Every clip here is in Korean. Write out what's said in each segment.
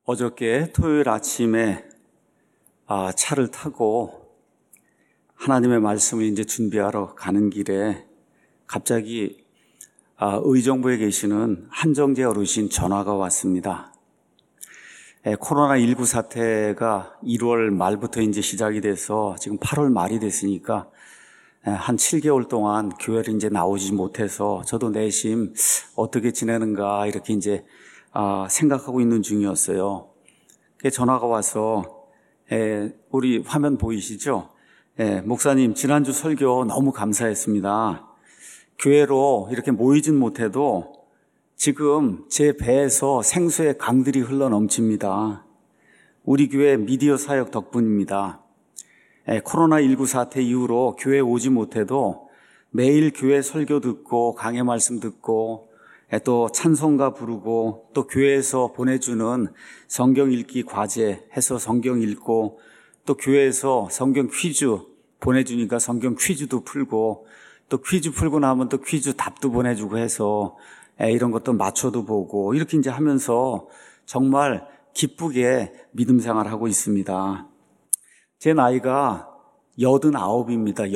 어저께 토요일 아침에 차를 타고 하나님의 말씀을 이제 준비하러 가는 길에 갑자기 의정부에 계시는 한정재 어르신 전화가 왔습니다. 코로나19 사태가 1월 말부터 이제 시작이 돼서 지금 8월 말이 됐으니까 한 7개월 동안 교회를 이제 나오지 못해서 저도 내심 어떻게 지내는가 이렇게 이제 생각하고 있는 중이었어요. 전화가 와서 우리 화면 보이시죠? 목사님 지난주 설교 너무 감사했습니다. 교회로 이렇게 모이진 못해도 지금 제 배에서 생수의 강들이 흘러 넘칩니다. 우리 교회 미디어 사역 덕분입니다. 코로나19 사태 이후로 교회 오지 못해도 매일 교회 설교 듣고 강해 말씀 듣고 또 찬송가 부르고 또 교회에서 보내주는 성경 읽기 과제 해서 성경 읽고 또 교회에서 성경 퀴즈 보내주니까 성경 퀴즈도 풀고 또 퀴즈 풀고 나면 또 퀴즈 답도 보내주고 해서 이런 것도 맞춰도 보고 이렇게 이제 하면서 정말 기쁘게 믿음 생활하고 있습니다. 제 나이가 89입니다.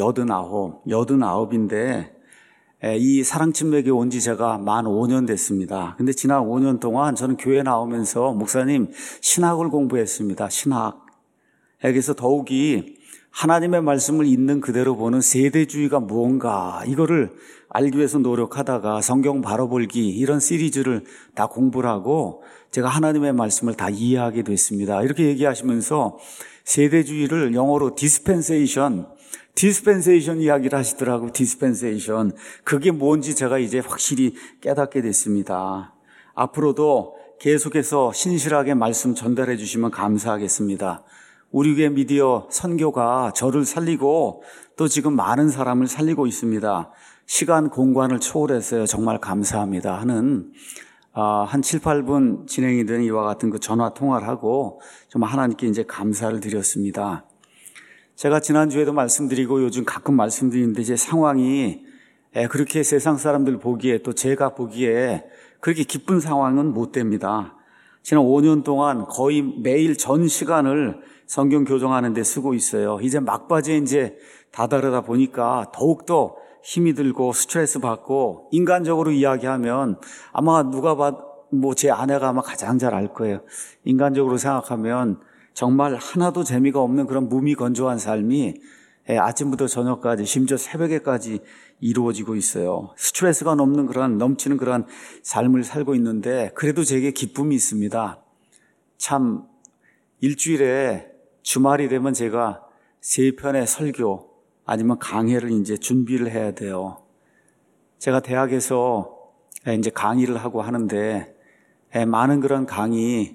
89인데 이 사랑침맥에 온 지 제가 만 5년 됐습니다. 근데 지난 5년 동안 저는 교회 나오면서 목사님 신학을 공부했습니다. 신학. 그래서 더욱이 하나님의 말씀을 있는 그대로 보는 세대주의가 무언가 이거를 알기 위해서 노력하다가 성경 바로 볼기 이런 시리즈를 다 공부를 하고 제가 하나님의 말씀을 다 이해하게 됐습니다. 이렇게 얘기하시면서 세대주의를 영어로 디스펜세이션 이야기를 하시더라고요. 디스펜세이션. 그게 뭔지 제가 이제 확실히 깨닫게 됐습니다. 앞으로도 계속해서 신실하게 말씀 전달해 주시면 감사하겠습니다. 우리 교회 미디어 선교가 저를 살리고 또 지금 많은 사람을 살리고 있습니다. 시간 공간을 초월해서요. 정말 감사합니다 하는 한 7, 8분 진행이 된 이와 같은 그 전화 통화를 하고 좀 하나님께 이제 감사를 드렸습니다. 제가 지난주에도 말씀드리고 요즘 가끔 말씀드리는데 제 상황이 그렇게 세상 사람들 보기에 또 제가 보기에 그렇게 기쁜 상황은 못 됩니다. 지난 5년 동안 거의 매일 전 시간을 성경 교정하는 데 쓰고 있어요. 이제 막바지에 이제 다다르다 보니까 더욱더 힘이 들고 스트레스 받고 인간적으로 이야기하면 아마 누가 제 아내가 아마 가장 잘 알 거예요. 인간적으로 생각하면 정말 하나도 재미가 없는 그런 무미건조한 삶이 아침부터 저녁까지 심지어 새벽에까지 이루어지고 있어요. 스트레스가 넘치는 그런 삶을 살고 있는데 그래도 제게 기쁨이 있습니다. 참 일주일에 주말이 되면 제가 3편의 설교 아니면 강해를 이제 준비를 해야 돼요. 제가 대학에서 이제 강의를 하고 하는데 많은 그런 강의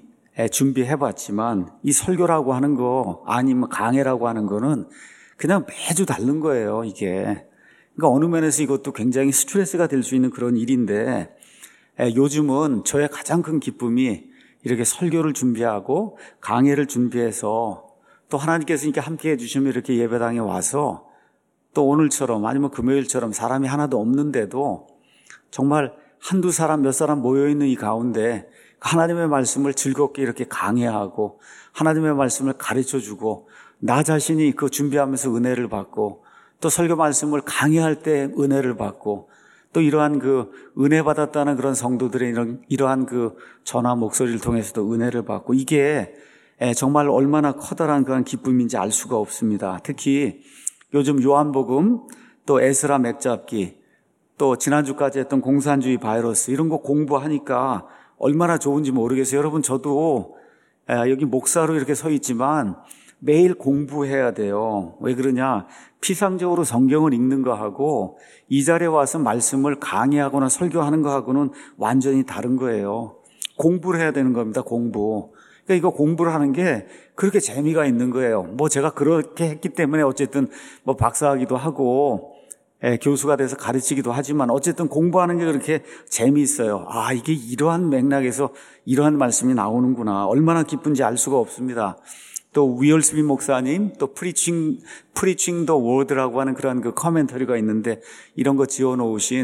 준비해봤지만 이 설교라고 하는 거 아니면 강해라고 하는 거는 그냥 매주 다른 거예요. 이게 그러니까 어느 면에서 이것도 굉장히 스트레스가 될 수 있는 그런 일인데 요즘은 저의 가장 큰 기쁨이 이렇게 설교를 준비하고 강해를 준비해서 또 하나님께서 이렇게 함께 해주시면 이렇게 예배당에 와서 또 오늘처럼 아니면 금요일처럼 사람이 하나도 없는데도 정말 한두 사람 몇 사람 모여있는 이 가운데 하나님의 말씀을 즐겁게 이렇게 강해하고 하나님의 말씀을 가르쳐주고 나 자신이 그 준비하면서 은혜를 받고 또 설교 말씀을 강해할 때 은혜를 받고 또 이러한 그 은혜 받았다는 그런 성도들의 이러한 그 전화 목소리를 통해서도 은혜를 받고 이게 정말 얼마나 커다란 그런 기쁨인지 알 수가 없습니다. 특히 요즘 요한복음 또 에스라 맥잡기 또 지난주까지 했던 공산주의 바이러스 이런 거 공부하니까 얼마나 좋은지 모르겠어요. 여러분 저도 여기 목사로 이렇게 서 있지만 매일 공부해야 돼요. 왜 그러냐? 피상적으로 성경을 읽는 거하고 이 자리에 와서 말씀을 강의하거나 설교하는 거하고는 완전히 다른 거예요. 공부를 해야 되는 겁니다. 공부. 그러니까 이거 공부를 하는 게 그렇게 재미가 있는 거예요. 제가 그렇게 했기 때문에 어쨌든 박사학위도 하고 교수가 돼서 가르치기도 하지만 어쨌든 공부하는 게 그렇게 재미있어요. 이게 이러한 맥락에서 이러한 말씀이 나오는구나. 얼마나 기쁜지 알 수가 없습니다. 또 위얼스비 목사님 또 Preaching the Word라고 하는 그런 그 커멘터리가 있는데 이런 거 지어놓으신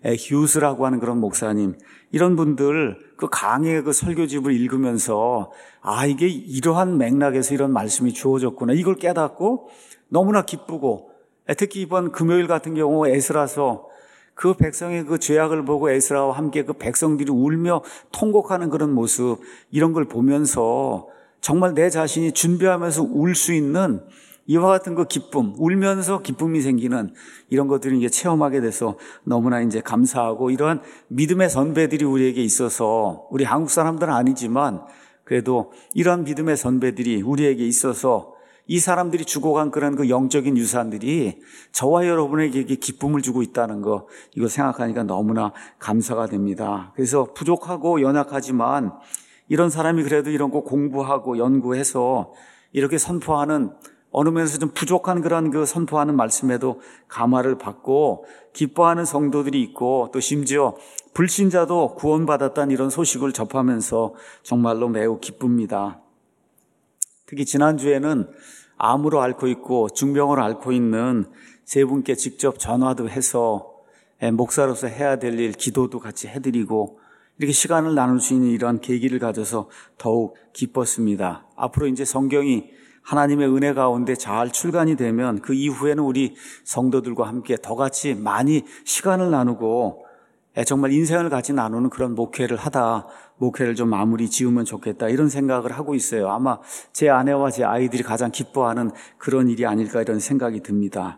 휴스라고 하는 그런 목사님, 이런 분들 그 강의 그 설교집을 읽으면서 이게 이러한 맥락에서 이런 말씀이 주어졌구나, 이걸 깨닫고 너무나 기쁘고, 특히 이번 금요일 같은 경우 에스라서 그 백성의 그 죄악을 보고 에스라와 함께 그 백성들이 울며 통곡하는 그런 모습, 이런 걸 보면서 정말 내 자신이 준비하면서 울 수 있는 이와 같은 그 기쁨, 울면서 기쁨이 생기는 이런 것들을 이제 체험하게 돼서 너무나 이제 감사하고, 이러한 믿음의 선배들이 우리에게 있어서, 우리 한국 사람들은 아니지만 그래도 이러한 믿음의 선배들이 우리에게 있어서 이 사람들이 주고 간 그런 그 영적인 유산들이 저와 여러분에게 기쁨을 주고 있다는 거, 이거 생각하니까 너무나 감사가 됩니다. 그래서 부족하고 연약하지만 이런 사람이 그래도 이런 거 공부하고 연구해서 이렇게 선포하는, 어느 면에서 좀 부족한 그런 그 선포하는 말씀에도 감화를 받고 기뻐하는 성도들이 있고, 또 심지어 불신자도 구원받았다는 이런 소식을 접하면서 정말로 매우 기쁩니다. 특히 지난주에는 암으로 앓고 있고 중병을 앓고 있는 세 분께 직접 전화도 해서 목사로서 해야 될 일 기도도 같이 해드리고, 이렇게 시간을 나눌 수 있는 이러한 계기를 가져서 더욱 기뻤습니다. 앞으로 이제 성경이 하나님의 은혜 가운데 잘 출간이 되면 그 이후에는 우리 성도들과 함께 더 같이 많이 시간을 나누고 정말 인생을 같이 나누는 그런 목회를 좀 마무리 지으면 좋겠다, 이런 생각을 하고 있어요. 아마 제 아내와 제 아이들이 가장 기뻐하는 그런 일이 아닐까, 이런 생각이 듭니다.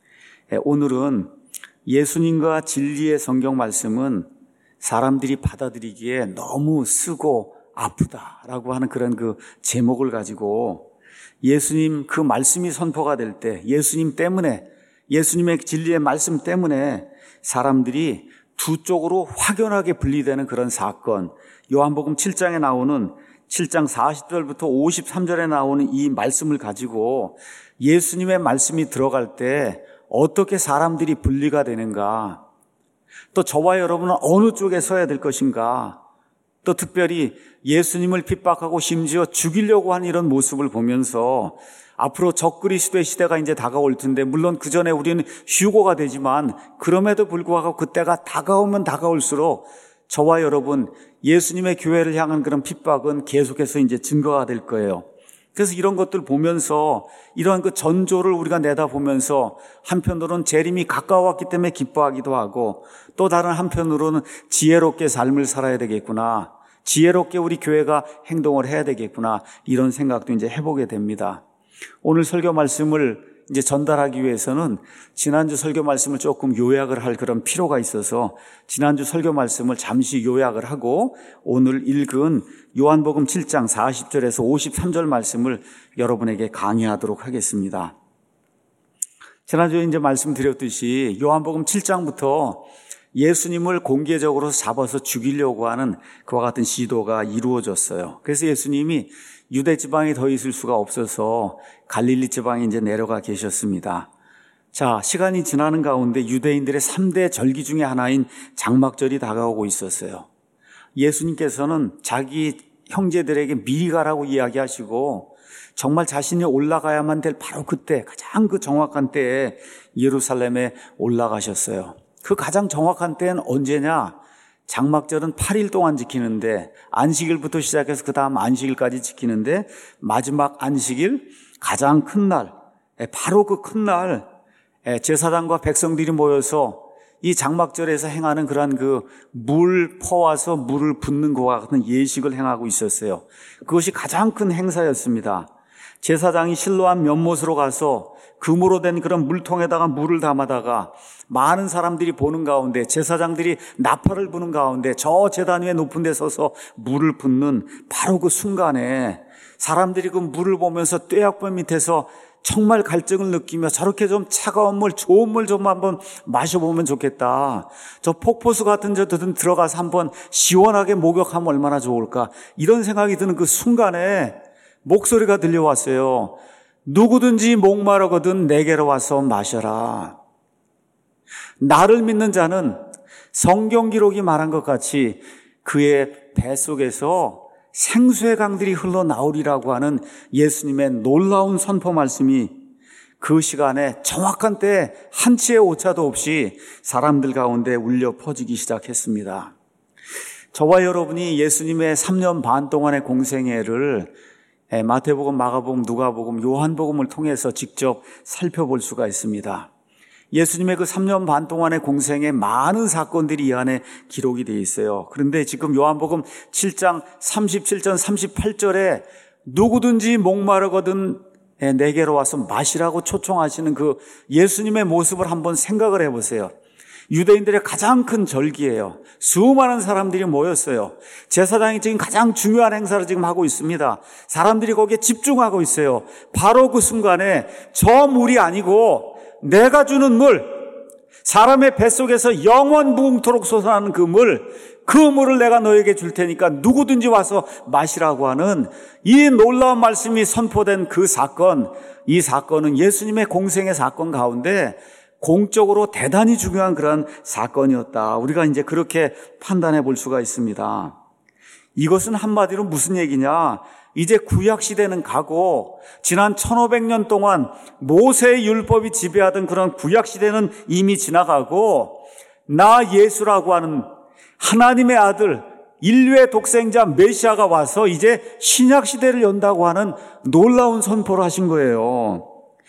오늘은 예수님과 진리의 성경 말씀은 사람들이 받아들이기에 너무 쓰고 아프다라고 하는 그런 그 제목을 가지고, 예수님 그 말씀이 선포가 될 때, 예수님 때문에, 예수님의 진리의 말씀 때문에 사람들이 두 쪽으로 확연하게 분리되는 그런 사건, 요한복음 7장에 나오는 7장 40절부터 53절에 나오는 이 말씀을 가지고 예수님의 말씀이 들어갈 때 어떻게 사람들이 분리가 되는가, 또 저와 여러분은 어느 쪽에 서야 될 것인가, 또 특별히 예수님을 핍박하고 심지어 죽이려고 하는 이런 모습을 보면서 앞으로 적그리스도의 시대가 이제 다가올 텐데, 물론 그 전에 우리는 휴고가 되지만 그럼에도 불구하고 그때가 다가오면 다가올수록 저와 여러분, 예수님의 교회를 향한 그런 핍박은 계속해서 이제 증거가 될 거예요. 그래서 이런 것들 보면서, 이러한 그 전조를 우리가 내다보면서 한편으로는 재림이 가까웠기 때문에 기뻐하기도 하고, 또 다른 한편으로는 지혜롭게 삶을 살아야 되겠구나, 지혜롭게 우리 교회가 행동을 해야 되겠구나, 이런 생각도 이제 해보게 됩니다. 오늘 설교 말씀을 이제 전달하기 위해서는 지난주 설교 말씀을 조금 요약을 할 그런 필요가 있어서 지난주 설교 말씀을 잠시 요약을 하고 오늘 읽은 요한복음 7장 40절에서 53절 말씀을 여러분에게 강의하도록 하겠습니다. 지난주에 이제 말씀드렸듯이 요한복음 7장부터 예수님을 공개적으로 잡아서 죽이려고 하는 그와 같은 시도가 이루어졌어요. 그래서 예수님이 유대 지방에 더 있을 수가 없어서 갈릴리 지방에 이제 내려가 계셨습니다. 자, 시간이 지나는 가운데 유대인들의 3대 절기 중에 하나인 장막절이 다가오고 있었어요. 예수님께서는 자기 형제들에게 미리 가라고 이야기하시고 정말 자신이 올라가야만 될 바로 그때, 가장 그 정확한 때에 예루살렘에 올라가셨어요. 그 가장 정확한 때는 언제냐? 장막절은 8일 동안 지키는데, 안식일부터 시작해서 그 다음 안식일까지 지키는데, 마지막 안식일 가장 큰 날, 바로 그 큰 날 제사장과 백성들이 모여서 이 장막절에서 행하는 그러한 그 물 퍼와서 물을 붓는 것과 같은 예식을 행하고 있었어요. 그것이 가장 큰 행사였습니다. 제사장이 실로암 연못으로 가서 금으로 된 그런 물통에다가 물을 담아다가 많은 사람들이 보는 가운데, 제사장들이 나팔을 부는 가운데 저 제단 위에 높은 데 서서 물을 붓는 바로 그 순간에 사람들이 그 물을 보면서 떼약벌 밑에서 정말 갈증을 느끼며 저렇게 좀 차가운 물, 좋은 물 좀 한번 마셔보면 좋겠다, 저 폭포수 같은 데 들어가서 한번 시원하게 목욕하면 얼마나 좋을까, 이런 생각이 드는 그 순간에 목소리가 들려왔어요. 누구든지 목마르거든 내게로 와서 마셔라. 나를 믿는 자는 성경 기록이 말한 것 같이 그의 뱃속에서 생수의 강들이 흘러나오리라고 하는 예수님의 놀라운 선포 말씀이 그 시간에 정확한 때에 한치의 오차도 없이 사람들 가운데 울려 퍼지기 시작했습니다. 저와 여러분이 예수님의 3년 반 동안의 공생애를 마태복음, 마가복음, 누가복음, 요한복음을 통해서 직접 살펴볼 수가 있습니다. 예수님의 그 3년 반 동안의 공생에 많은 사건들이 이 안에 기록이 되어 있어요. 그런데 지금 요한복음 7장 37절, 38절에 누구든지 목마르거든 내게로 와서 마시라고 초청하시는 그 예수님의 모습을 한번 생각을 해보세요. 유대인들의 가장 큰 절기예요. 수많은 사람들이 모였어요. 제사장이 지금 가장 중요한 행사를 지금 하고 있습니다. 사람들이 거기에 집중하고 있어요. 바로 그 순간에 저 물이 아니고 내가 주는 물, 사람의 뱃속에서 영원 무궁토록 솟아나는 그 물을 내가 너에게 줄 테니까 누구든지 와서 마시라고 하는 이 놀라운 말씀이 선포된 그 사건, 이 사건은 예수님의 공생의 사건 가운데 공적으로 대단히 중요한 그런 사건이었다. 우리가 이제 그렇게 판단해 볼 수가 있습니다. 이것은 한마디로 무슨 얘기냐? 이제 구약시대는 가고 지난 1500년 동안 모세의 율법이 지배하던 그런 구약시대는 이미 지나가고 나 예수라고 하는 하나님의 아들, 인류의 독생자 메시아가 와서 이제 신약시대를 연다고 하는 놀라운 선포를 하신 거예요.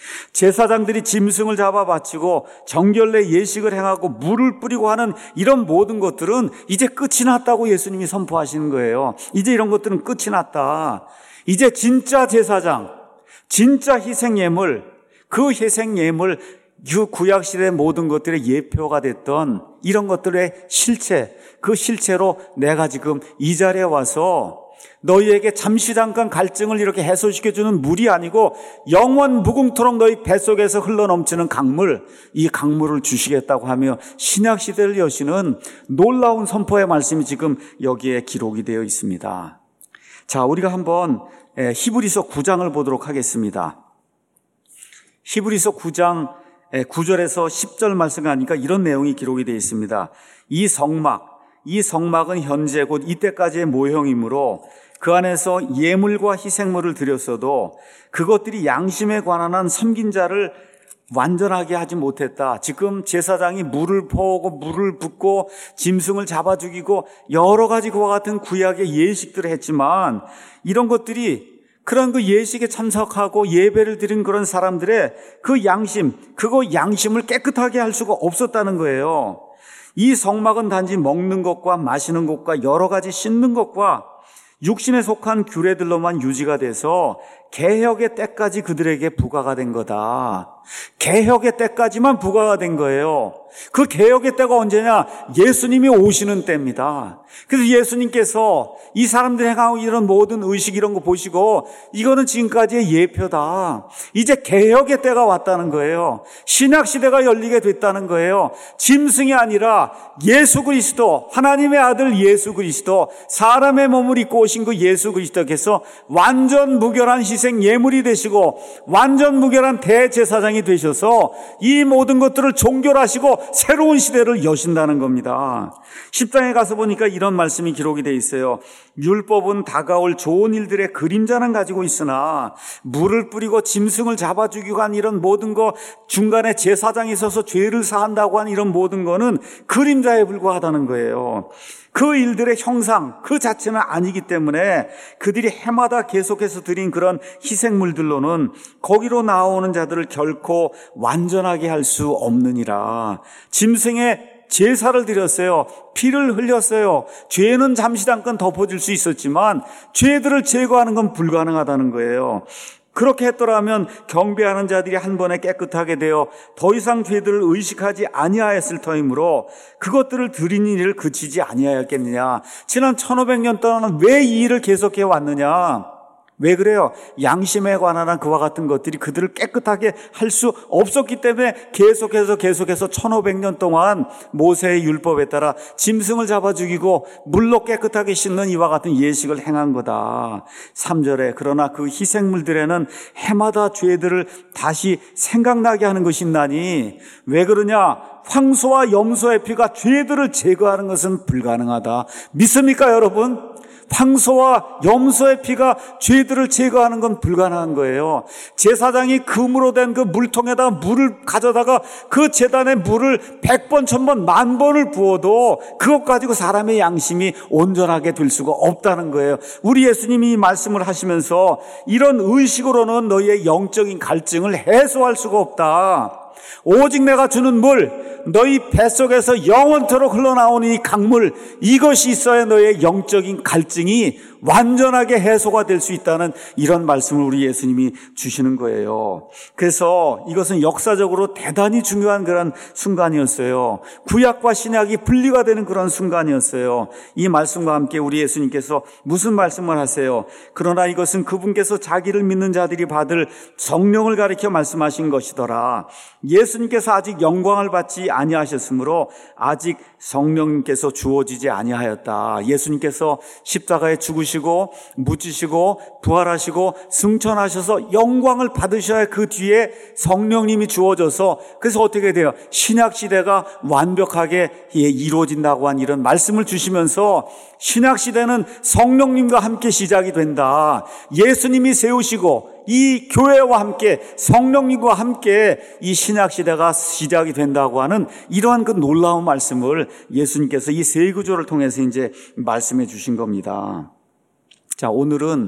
제사장들이 짐승을 잡아 바치고 정결례 예식을 행하고 물을 뿌리고 하는 이런 모든 것들은 이제 끝이 났다고 예수님이 선포하시는 거예요. 이제 이런 것들은 끝이 났다. 이제 진짜 제사장, 진짜 희생예물, 그 희생예물, 그 구약시대의 모든 것들의 예표가 됐던 이런 것들의 실체, 그 실체로 내가 지금 이 자리에 와서 너희에게 잠시 잠깐 갈증을 이렇게 해소시켜주는 물이 아니고 영원 무궁토록 너희 뱃속에서 흘러넘치는 강물, 이 강물을 주시겠다고 하며 신약시대를 여시는 놀라운 선포의 말씀이 지금 여기에 기록이 되어 있습니다. 자, 우리가 한번 히브리서 9장을 보도록 하겠습니다. 히브리서 9장 9절에서 10절 말씀 가니까 이런 내용이 기록이 되어 있습니다. 이 성막은 현재 곧 이때까지의 모형이므로 그 안에서 예물과 희생물을 드렸어도 그것들이 양심에 관한 한 섬긴 자를 완전하게 하지 못했다. 지금 제사장이 물을 퍼오고 물을 붓고 짐승을 잡아 죽이고 여러 가지 그와 같은 구약의 예식들을 했지만 이런 것들이 그런 그 예식에 참석하고 예배를 드린 그런 사람들의 그 양심을 깨끗하게 할 수가 없었다는 거예요. 이 성막은 단지 먹는 것과 마시는 것과 여러 가지 씻는 것과 육신에 속한 규례들로만 유지가 돼서 개혁의 때까지 그들에게 부과가 된 거다. 개혁의 때까지만 부과가 된 거예요. 그 개혁의 때가 언제냐? 예수님이 오시는 때입니다. 그래서 예수님께서 이 사람들이 행하고 이런 모든 의식 이런 거 보시고 이거는 지금까지의 예표다. 이제 개혁의 때가 왔다는 거예요. 신약시대가 열리게 됐다는 거예요. 짐승이 아니라 예수 그리스도, 하나님의 아들 예수 그리스도, 사람의 몸을 입고 오신 그 예수 그리스도께서 완전 무결한 희생 예물이 되시고 완전 무결한 대제사장이 되셔서 이 모든 것들을 종결하시고 새로운 시대를 여신다는 겁니다. 10장에 가서 보니까 이런 말씀이 기록이 되어 있어요. 율법은 다가올 좋은 일들의 그림자는 가지고 있으나 물을 뿌리고 짐승을 잡아 죽이고 한 이런 모든 거 중간에 제사장이 서서 죄를 사한다고 한 이런 모든 거는 그림자에 불과하다는 거예요. 그 일들의 형상 그 자체는 아니기 때문에 그들이 해마다 계속해서 드린 그런 희생물들로는 거기로 나오는 자들을 결코 완전하게 할 수 없느니라. 짐승의 제사를 드렸어요. 피를 흘렸어요. 죄는 잠시 잠깐 덮어줄 수 있었지만 죄들을 제거하는 건 불가능하다는 거예요. 그렇게 했더라면 경배하는 자들이 한 번에 깨끗하게 되어 더 이상 죄들을 의식하지 아니하였을 터이므로 그것들을 드리는 일을 그치지 아니하였겠느냐. 지난 1500년 동안은 왜 이 일을 계속해 왔느냐. 왜 그래요? 양심에 관한 그와 같은 것들이 그들을 깨끗하게 할 수 없었기 때문에 계속해서 1500년 동안 모세의 율법에 따라 짐승을 잡아 죽이고 물로 깨끗하게 씻는 이와 같은 예식을 행한 거다. 3절에 그러나 그 희생물들에는 해마다 죄들을 다시 생각나게 하는 것이 있나니 왜 그러냐? 황소와 염소의 피가 죄들을 제거하는 것은 불가능하다. 믿습니까 여러분? 황소와 염소의 피가 죄들을 제거하는 건 불가능한 거예요. 제사장이 금으로 된 그 물통에다가 물을 가져다가 그 제단에 물을 100번, 1000번, 10,000번을 부어도 그것 가지고 사람의 양심이 온전하게 될 수가 없다는 거예요. 우리 예수님이 이 말씀을 하시면서 이런 의식으로는 너희의 영적인 갈증을 해소할 수가 없다. 오직 내가 주는 물, 너희 뱃속에서 영원토록 흘러나오는 이 강물, 이것이 있어야 너희의 영적인 갈증이 완전하게 해소가 될 수 있다는 이런 말씀을 우리 예수님이 주시는 거예요. 그래서 이것은 역사적으로 대단히 중요한 그런 순간이었어요. 구약과 신약이 분리가 되는 그런 순간이었어요. 이 말씀과 함께 우리 예수님께서 무슨 말씀을 하세요? 그러나 이것은 그분께서 자기를 믿는 자들이 받을 성령을 가리켜 말씀하신 것이더라. 예수님께서 아직 영광을 받지 아니하셨으므로 아직 성령님께서 주어지지 아니하였다. 예수님께서 십자가에 죽으시고 묻히시고 부활하시고 승천하셔서 영광을 받으셔야 그 뒤에 성령님이 주어져서, 그래서 어떻게 돼요? 신약시대가 완벽하게 이루어진다고 한 이런 말씀을 주시면서 신약시대는 성령님과 함께 시작이 된다. 예수님이 세우시고 이 교회와 함께 성령님과 함께 이 신약시대가 시작이 된다고 하는 이러한 그 놀라운 말씀을 예수님께서 이 세 구조를 통해서 이제 말씀해 주신 겁니다. 자, 오늘은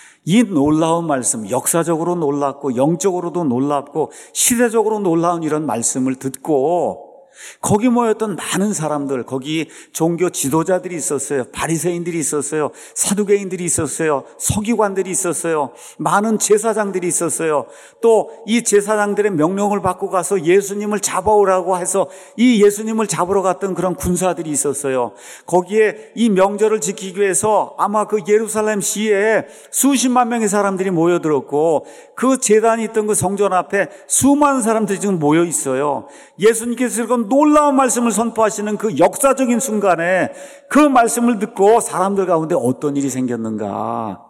이 놀라운 말씀, 역사적으로 놀랍고 영적으로도 놀랍고 시대적으로 놀라운 이런 말씀을 듣고 거기 모였던 많은 사람들, 거기 종교 지도자들이 있었어요. 바리새인들이 있었어요. 사두개인들이 있었어요. 서기관들이 있었어요. 많은 제사장들이 있었어요. 또 이 제사장들의 명령을 받고 가서 예수님을 잡아오라고 해서 이 예수님을 잡으러 갔던 그런 군사들이 있었어요. 거기에 이 명절을 지키기 위해서 아마 그 예루살렘 시에 수십만 명의 사람들이 모여들었고 그 제단이 있던 그 성전 앞에 수많은 사람들이 지금 모여 있어요. 예수님께서 이런 놀라운 말씀을 선포하시는 그 역사적인 순간에 그 말씀을 듣고 사람들 가운데 어떤 일이 생겼는가?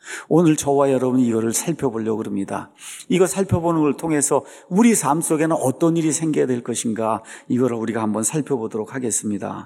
오늘 저와 여러분이 이거를 살펴보려고 합니다. 이거 살펴보는 걸 통해서 우리 삶 속에는 어떤 일이 생겨야 될 것인가? 이거를 우리가 한번 살펴보도록 하겠습니다.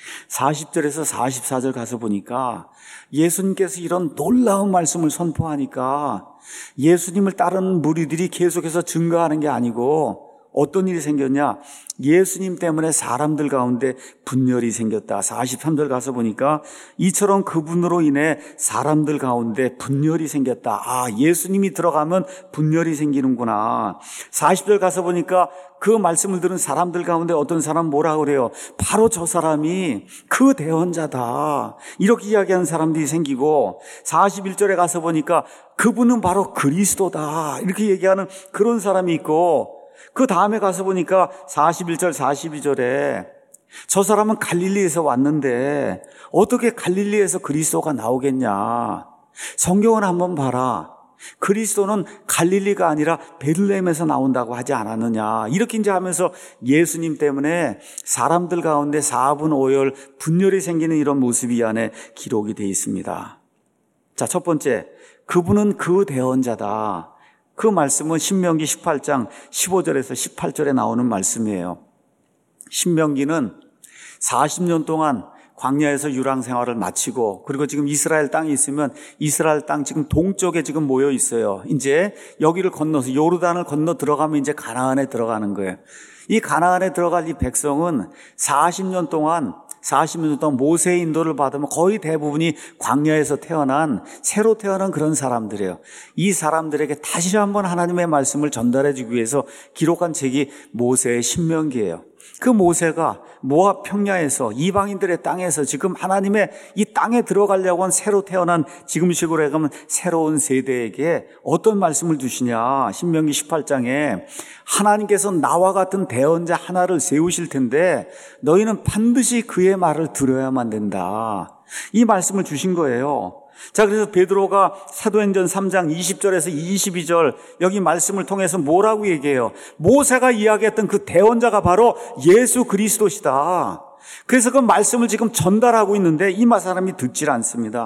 40절에서 44절 가서 보니까 예수님께서 이런 놀라운 말씀을 선포하니까 예수님을 따르는 무리들이 계속해서 증가하는 게 아니고 어떤 일이 생겼냐? 예수님 때문에 사람들 가운데 분열이 생겼다. 43절 가서 보니까 이처럼 그분으로 인해 사람들 가운데 분열이 생겼다. 아, 예수님이 들어가면 분열이 생기는구나. 40절 가서 보니까 그 말씀을 들은 사람들 가운데 어떤 사람 뭐라고 그래요? 바로 저 사람이 그 대언자다. 이렇게 이야기하는 사람들이 생기고 41절에 가서 보니까 그분은 바로 그리스도다. 이렇게 얘기하는 그런 사람이 있고 그 다음에 가서 보니까 41절, 42절에 저 사람은 갈릴리에서 왔는데 어떻게 갈릴리에서 그리스도가 나오겠냐. 성경은 한번 봐라. 그리스도는 갈릴리가 아니라 베들레헴에서 나온다고 하지 않았느냐. 이렇게 이제 하면서 예수님 때문에 사람들 가운데 4분 5열 분열이 생기는 이런 모습이 이 안에 기록이 되어 있습니다. 자, 첫 번째, 그분은 그 대언자다. 그 말씀은 신명기 18장 15절에서 18절에 나오는 말씀이에요. 신명기는 40년 동안 광야에서 유랑 생활을 마치고 그리고 지금 이스라엘 땅에 있으면 이스라엘 땅 지금 동쪽에 지금 모여 있어요. 이제 여기를 건너서 요르단을 건너 들어가면 이제 가나안에 들어가는 거예요. 이 가나안에 들어갈 이 백성은 40년 동안 모세의 인도를 받으면 거의 대부분이 광야에서 새로 태어난 그런 사람들이에요. 이 사람들에게 다시 한번 하나님의 말씀을 전달해 주기 위해서 기록한 책이 모세의 신명기예요. 그 모세가 모압 평야에서 이방인들의 땅에서 지금 하나님의 이 땅에 들어가려고 한 새로 태어난 지금식으로 해가면 새로운 세대에게 어떤 말씀을 주시냐. 신명기 18장에 하나님께서 나와 같은 대언자 하나를 세우실 텐데 너희는 반드시 그의 말을 들어야만 된다. 이 말씀을 주신 거예요. 자, 그래서 베드로가 사도행전 3장 20절에서 22절 여기 말씀을 통해서 뭐라고 얘기해요? 모세가 이야기했던 그 대언자가 바로 예수 그리스도시다. 그래서 그 말씀을 지금 전달하고 있는데 이 사람이 듣질 않습니다.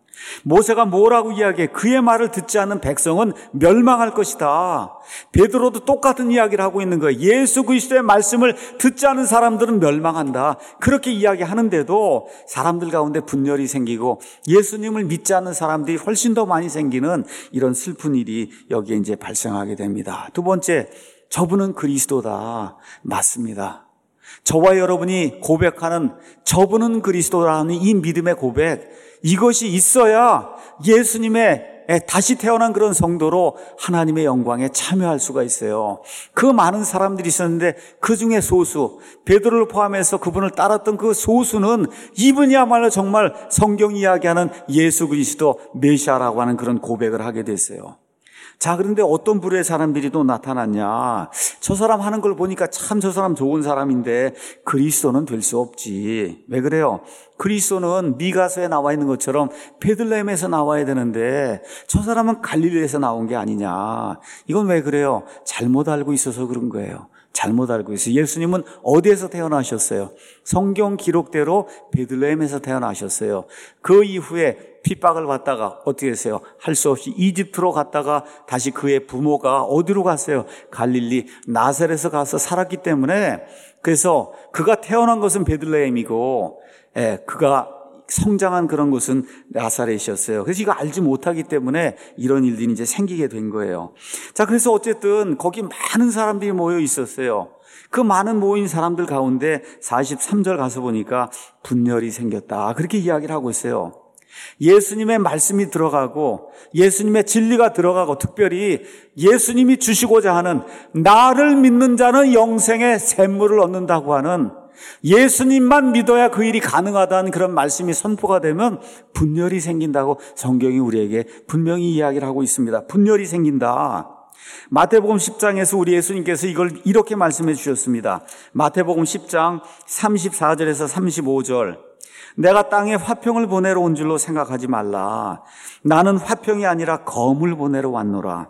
모세가 뭐라고 이야기해? 그의 말을 듣지 않는 백성은 멸망할 것이다. 베드로도 똑같은 이야기를 하고 있는 거예요. 예수 그리스도의 말씀을 듣지 않는 사람들은 멸망한다. 그렇게 이야기하는데도 사람들 가운데 분열이 생기고 예수님을 믿지 않는 사람들이 훨씬 더 많이 생기는 이런 슬픈 일이 여기에 이제 발생하게 됩니다. 두 번째, 저분은 그리스도다. 맞습니다. 저와 여러분이 고백하는 저분은 그리스도라는 이 믿음의 고백, 이것이 있어야 예수님의 다시 태어난 그런 성도로 하나님의 영광에 참여할 수가 있어요. 그 많은 사람들이 있었는데 그 중에 소수, 베드로를 포함해서 그분을 따랐던 그 소수는 이분이야말로 정말 성경이 이야기하는 예수 그리스도 메시아라고 하는 그런 고백을 하게 됐어요. 자, 그런데 어떤 부류의 사람들이 또 나타났냐? 저 사람 하는 걸 보니까 참 저 사람 좋은 사람인데 그리스도는 될 수 없지. 왜 그래요? 그리스도는 미가서에 나와 있는 것처럼 베들레헴에서 나와야 되는데 저 사람은 갈릴리에서 나온 게 아니냐. 이건 왜 그래요? 잘못 알고 있어서 그런 거예요. 잘못 알고 있어요. 예수님은 어디에서 태어나셨어요? 성경 기록대로 베들레헴에서 태어나셨어요. 그 이후에 핍박을 받다가 어떻게 했어요? 할 수 없이 이집트로 갔다가 다시 그의 부모가 어디로 갔어요? 갈릴리 나사렛에서 가서 살았기 때문에, 그래서 그가 태어난 것은 베들레헴이고 그가 성장한 그런 곳은 나사렛이었어요. 그래서 이거 알지 못하기 때문에 이런 일들이 이제 생기게 된 거예요. 자, 그래서 어쨌든 거기 많은 사람들이 모여 있었어요. 그 많은 모인 사람들 가운데 43절 가서 보니까 분열이 생겼다. 그렇게 이야기를 하고 있어요. 예수님의 말씀이 들어가고 예수님의 진리가 들어가고 특별히 예수님이 주시고자 하는 나를 믿는 자는 영생의 샘물을 얻는다고 하는 예수님만 믿어야 그 일이 가능하다는 그런 말씀이 선포가 되면 분열이 생긴다고 성경이 우리에게 분명히 이야기를 하고 있습니다. 분열이 생긴다. 마태복음 10장에서 우리 예수님께서 이걸 이렇게 말씀해 주셨습니다. 마태복음 10장 34절에서 35절. 내가 땅에 화평을 보내러 온 줄로 생각하지 말라. 나는 화평이 아니라 검을 보내러 왔노라.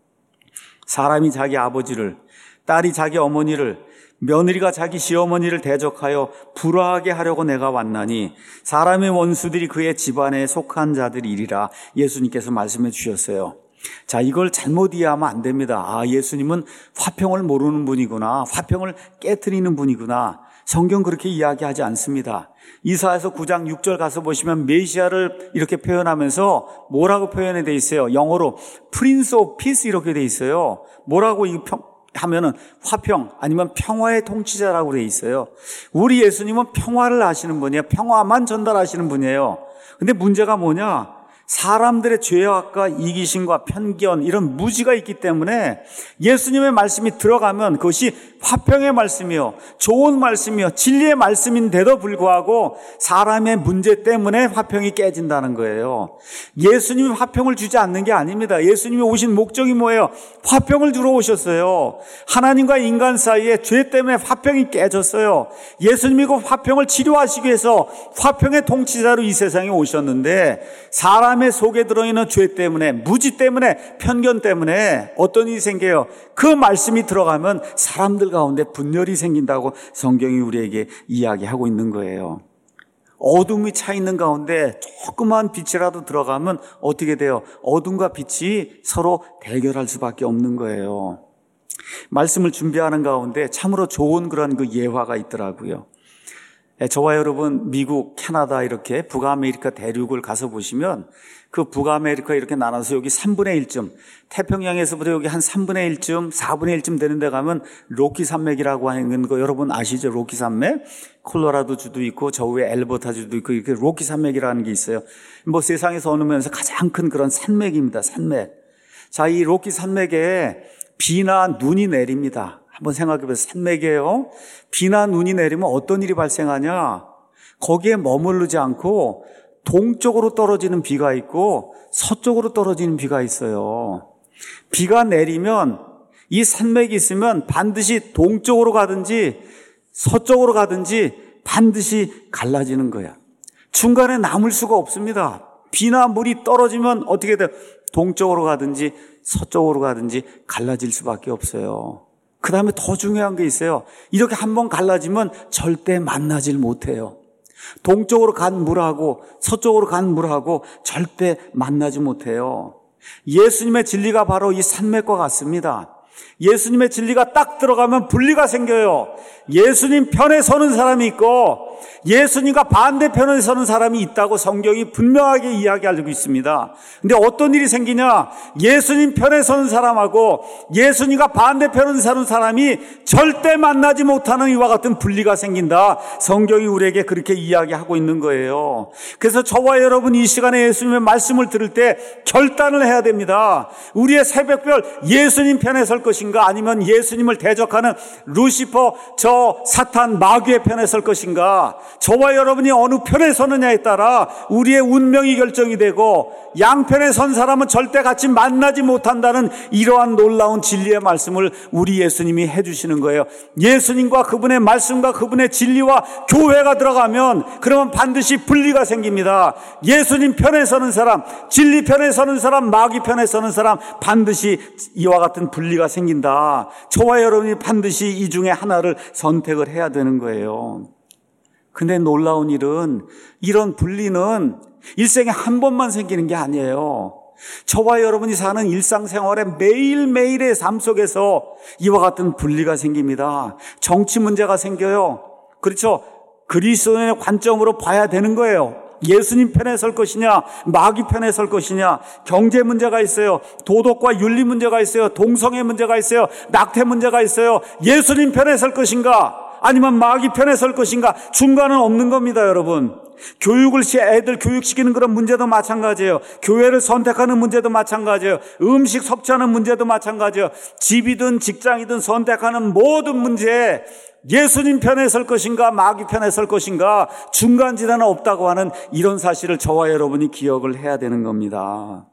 사람이 자기 아버지를, 딸이 자기 어머니를, 며느리가 자기 시어머니를 대적하여 불화하게 하려고 내가 왔나니 사람의 원수들이 그의 집안에 속한 자들이리라. 예수님께서 말씀해 주셨어요. 자, 이걸 잘못 이해하면 안 됩니다. 아, 예수님은 화평을 모르는 분이구나. 화평을 깨트리는 분이구나. 성경 그렇게 이야기하지 않습니다. 이사야서 9장 6절 가서 보시면 메시아를 이렇게 표현하면서 뭐라고 표현이 돼 있어요? 영어로 Prince of Peace 이렇게 돼 있어요. 뭐라고 하면은 화평 아니면 평화의 통치자라고 돼 있어요. 우리 예수님은 평화를 하시는 분이에요. 평화만 전달하시는 분이에요. 근데 문제가 뭐냐? 사람들의 죄악과 이기심과 편견 이런 무지가 있기 때문에 예수님의 말씀이 들어가면 그것이 화평의 말씀이요, 좋은 말씀이요, 진리의 말씀인데도 불구하고 사람의 문제 때문에 화평이 깨진다는 거예요. 예수님이 화평을 주지 않는 게 아닙니다. 예수님이 오신 목적이 뭐예요? 화평을 주러 오셨어요. 하나님과 인간 사이에 죄 때문에 화평이 깨졌어요. 예수님이 그 화평을 치료하시기 위해서 화평의 통치자로 이 세상에 오셨는데 사람의 속에 들어있는 죄 때문에, 무지 때문에, 편견 때문에 어떤 일이 생겨요? 그 말씀이 들어가면 사람들 가운데 분열이 생긴다고 성경이 우리에게 이야기하고 있는 거예요. 어둠이 차 있는 가운데 조그만 빛이라도 들어가면 어떻게 돼요? 어둠과 빛이 서로 대결할 수밖에 없는 거예요. 말씀을 준비하는 가운데 참으로 좋은 그런 그 예화가 있더라고요. 저와 여러분 미국, 캐나다 이렇게 북아메리카 대륙을 가서 보시면 그 북아메리카 이렇게 나눠서 여기 3분의 1쯤, 태평양에서부터 여기 한 3분의 1쯤, 4분의 1쯤 되는 데 가면 로키 산맥이라고 하는 거 여러분 아시죠? 로키 산맥? 콜로라도주도 있고 저 위에 엘버타주도 있고 이렇게 로키 산맥이라는 게 있어요. 뭐 세상에서 어느 면에서 가장 큰 그런 산맥입니다. 산맥. 자, 이 로키 산맥에 비나 눈이 내립니다. 한번 생각해보세요. 산맥이에요. 비나 눈이 내리면 어떤 일이 발생하냐? 거기에 머무르지 않고 동쪽으로 떨어지는 비가 있고 서쪽으로 떨어지는 비가 있어요. 비가 내리면 이 산맥이 있으면 반드시 동쪽으로 가든지 서쪽으로 가든지 반드시 갈라지는 거야. 중간에 남을 수가 없습니다. 비나 물이 떨어지면 어떻게 돼요? 동쪽으로 가든지 서쪽으로 가든지 갈라질 수밖에 없어요. 그 다음에 더 중요한 게 있어요. 이렇게 한번 갈라지면 절대 만나질 못해요. 동쪽으로 간 물하고 서쪽으로 간 물하고 절대 만나지 못해요. 예수님의 진리가 바로 이 산맥과 같습니다. 예수님의 진리가 딱 들어가면 분리가 생겨요. 예수님 편에 서는 사람이 있고 예수님과 반대편에 서는 사람이 있다고 성경이 분명하게 이야기하고 있습니다. 근데 어떤 일이 생기냐? 예수님 편에 서는 사람하고 예수님과 반대편에 서는 사람이 절대 만나지 못하는 이와 같은 분리가 생긴다. 성경이 우리에게 그렇게 이야기하고 있는 거예요. 그래서 저와 여러분이 이 시간에 예수님의 말씀을 들을 때 결단을 해야 됩니다. 우리의 새벽별 예수님 편에 설 것인가, 아니면 예수님을 대적하는 루시퍼, 저 사탄 마귀의 편에 설 것인가. 저와 여러분이 어느 편에 서느냐에 따라 우리의 운명이 결정이 되고, 양편에 선 사람은 절대 같이 만나지 못한다는 이러한 놀라운 진리의 말씀을 우리 예수님이 해주시는 거예요. 예수님과 그분의 말씀과 그분의 진리와 교회가 들어가면 그러면 반드시 분리가 생깁니다. 예수님 편에 서는 사람, 진리 편에 서는 사람, 마귀 편에 서는 사람, 반드시 이와 같은 분리가 생긴다. 저와 여러분이 반드시 이 중에 하나를 선택을 해야 되는 거예요. 근데 놀라운 일은 이런 분리는 일생에 한 번만 생기는 게 아니에요. 저와 여러분이 사는 일상생활의 매일매일의 삶 속에서 이와 같은 분리가 생깁니다. 정치 문제가 생겨요. 그렇죠? 그리스도인의 관점으로 봐야 되는 거예요. 예수님 편에 설 것이냐, 마귀 편에 설 것이냐. 경제 문제가 있어요. 도덕과 윤리 문제가 있어요. 동성애 문제가 있어요. 낙태 문제가 있어요. 예수님 편에 설 것인가, 아니면 마귀 편에 설 것인가. 중간은 없는 겁니다, 여러분. 교육을 애들 교육시키는 그런 문제도 마찬가지예요. 교회를 선택하는 문제도 마찬가지예요. 음식 섭취하는 문제도 마찬가지예요. 집이든 직장이든 선택하는 모든 문제에 예수님 편에 설 것인가, 마귀 편에 설 것인가, 중간지대는 없다고 하는 이런 사실을 저와 여러분이 기억을 해야 되는 겁니다.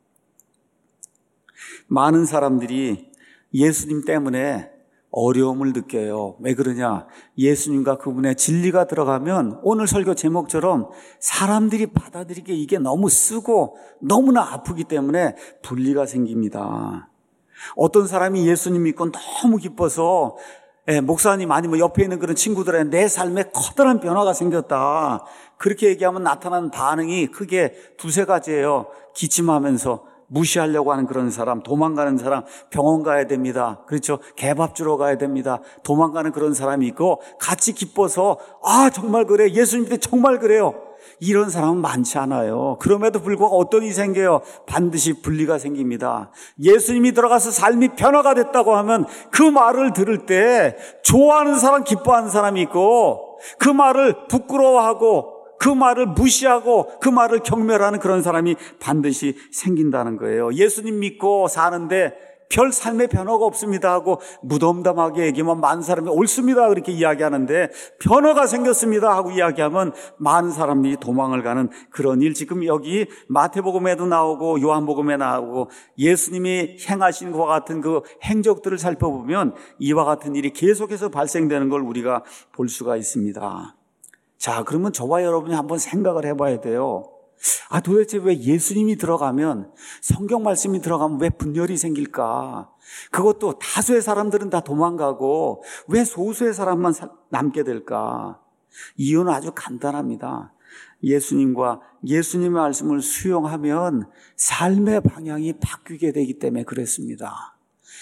많은 사람들이 예수님 때문에 어려움을 느껴요. 왜 그러냐? 예수님과 그분의 진리가 들어가면 오늘 설교 제목처럼 사람들이 받아들이기에 이게 너무 쓰고 너무나 아프기 때문에 분리가 생깁니다. 어떤 사람이 예수님 믿고 너무 기뻐서 목사님 아니면 옆에 있는 그런 친구들의 내 삶에 커다란 변화가 생겼다, 그렇게 얘기하면 나타나는 반응이 크게 두세 가지예요. 기침하면서 무시하려고 하는 그런 사람, 도망가는 사람, 병원 가야 됩니다. 그렇죠? 개밥 주러 가야 됩니다. 도망가는 그런 사람이 있고, 같이 기뻐서 정말 그래, 예수님 믿을 때 정말 그래요, 이런 사람은 많지 않아요. 그럼에도 불구하고 어떤 일이 생겨요? 반드시 분리가 생깁니다. 예수님이 들어가서 삶이 변화가 됐다고 하면 그 말을 들을 때 좋아하는 사람, 기뻐하는 사람이 있고, 그 말을 부끄러워하고 그 말을 무시하고 그 말을 경멸하는 그런 사람이 반드시 생긴다는 거예요. 예수님 믿고 사는데 별 삶의 변화가 없습니다 하고 무덤덤하게 얘기하면 많은 사람이 옳습니다 그렇게 이야기하는데, 변화가 생겼습니다 하고 이야기하면 많은 사람들이 도망을 가는 그런 일, 지금 여기 마태복음에도 나오고 요한복음에 나오고 예수님이 행하신 것과 같은 그 행적들을 살펴보면 이와 같은 일이 계속해서 발생되는 걸 우리가 볼 수가 있습니다. 자, 그러면 저와 여러분이 한번 생각을 해봐야 돼요. 도대체 왜 예수님이 들어가면, 성경 말씀이 들어가면 왜 분열이 생길까? 그것도 다수의 사람들은 다 도망가고 왜 소수의 사람만 남게 될까? 이유는 아주 간단합니다. 예수님과 예수님의 말씀을 수용하면 삶의 방향이 바뀌게 되기 때문에 그랬습니다.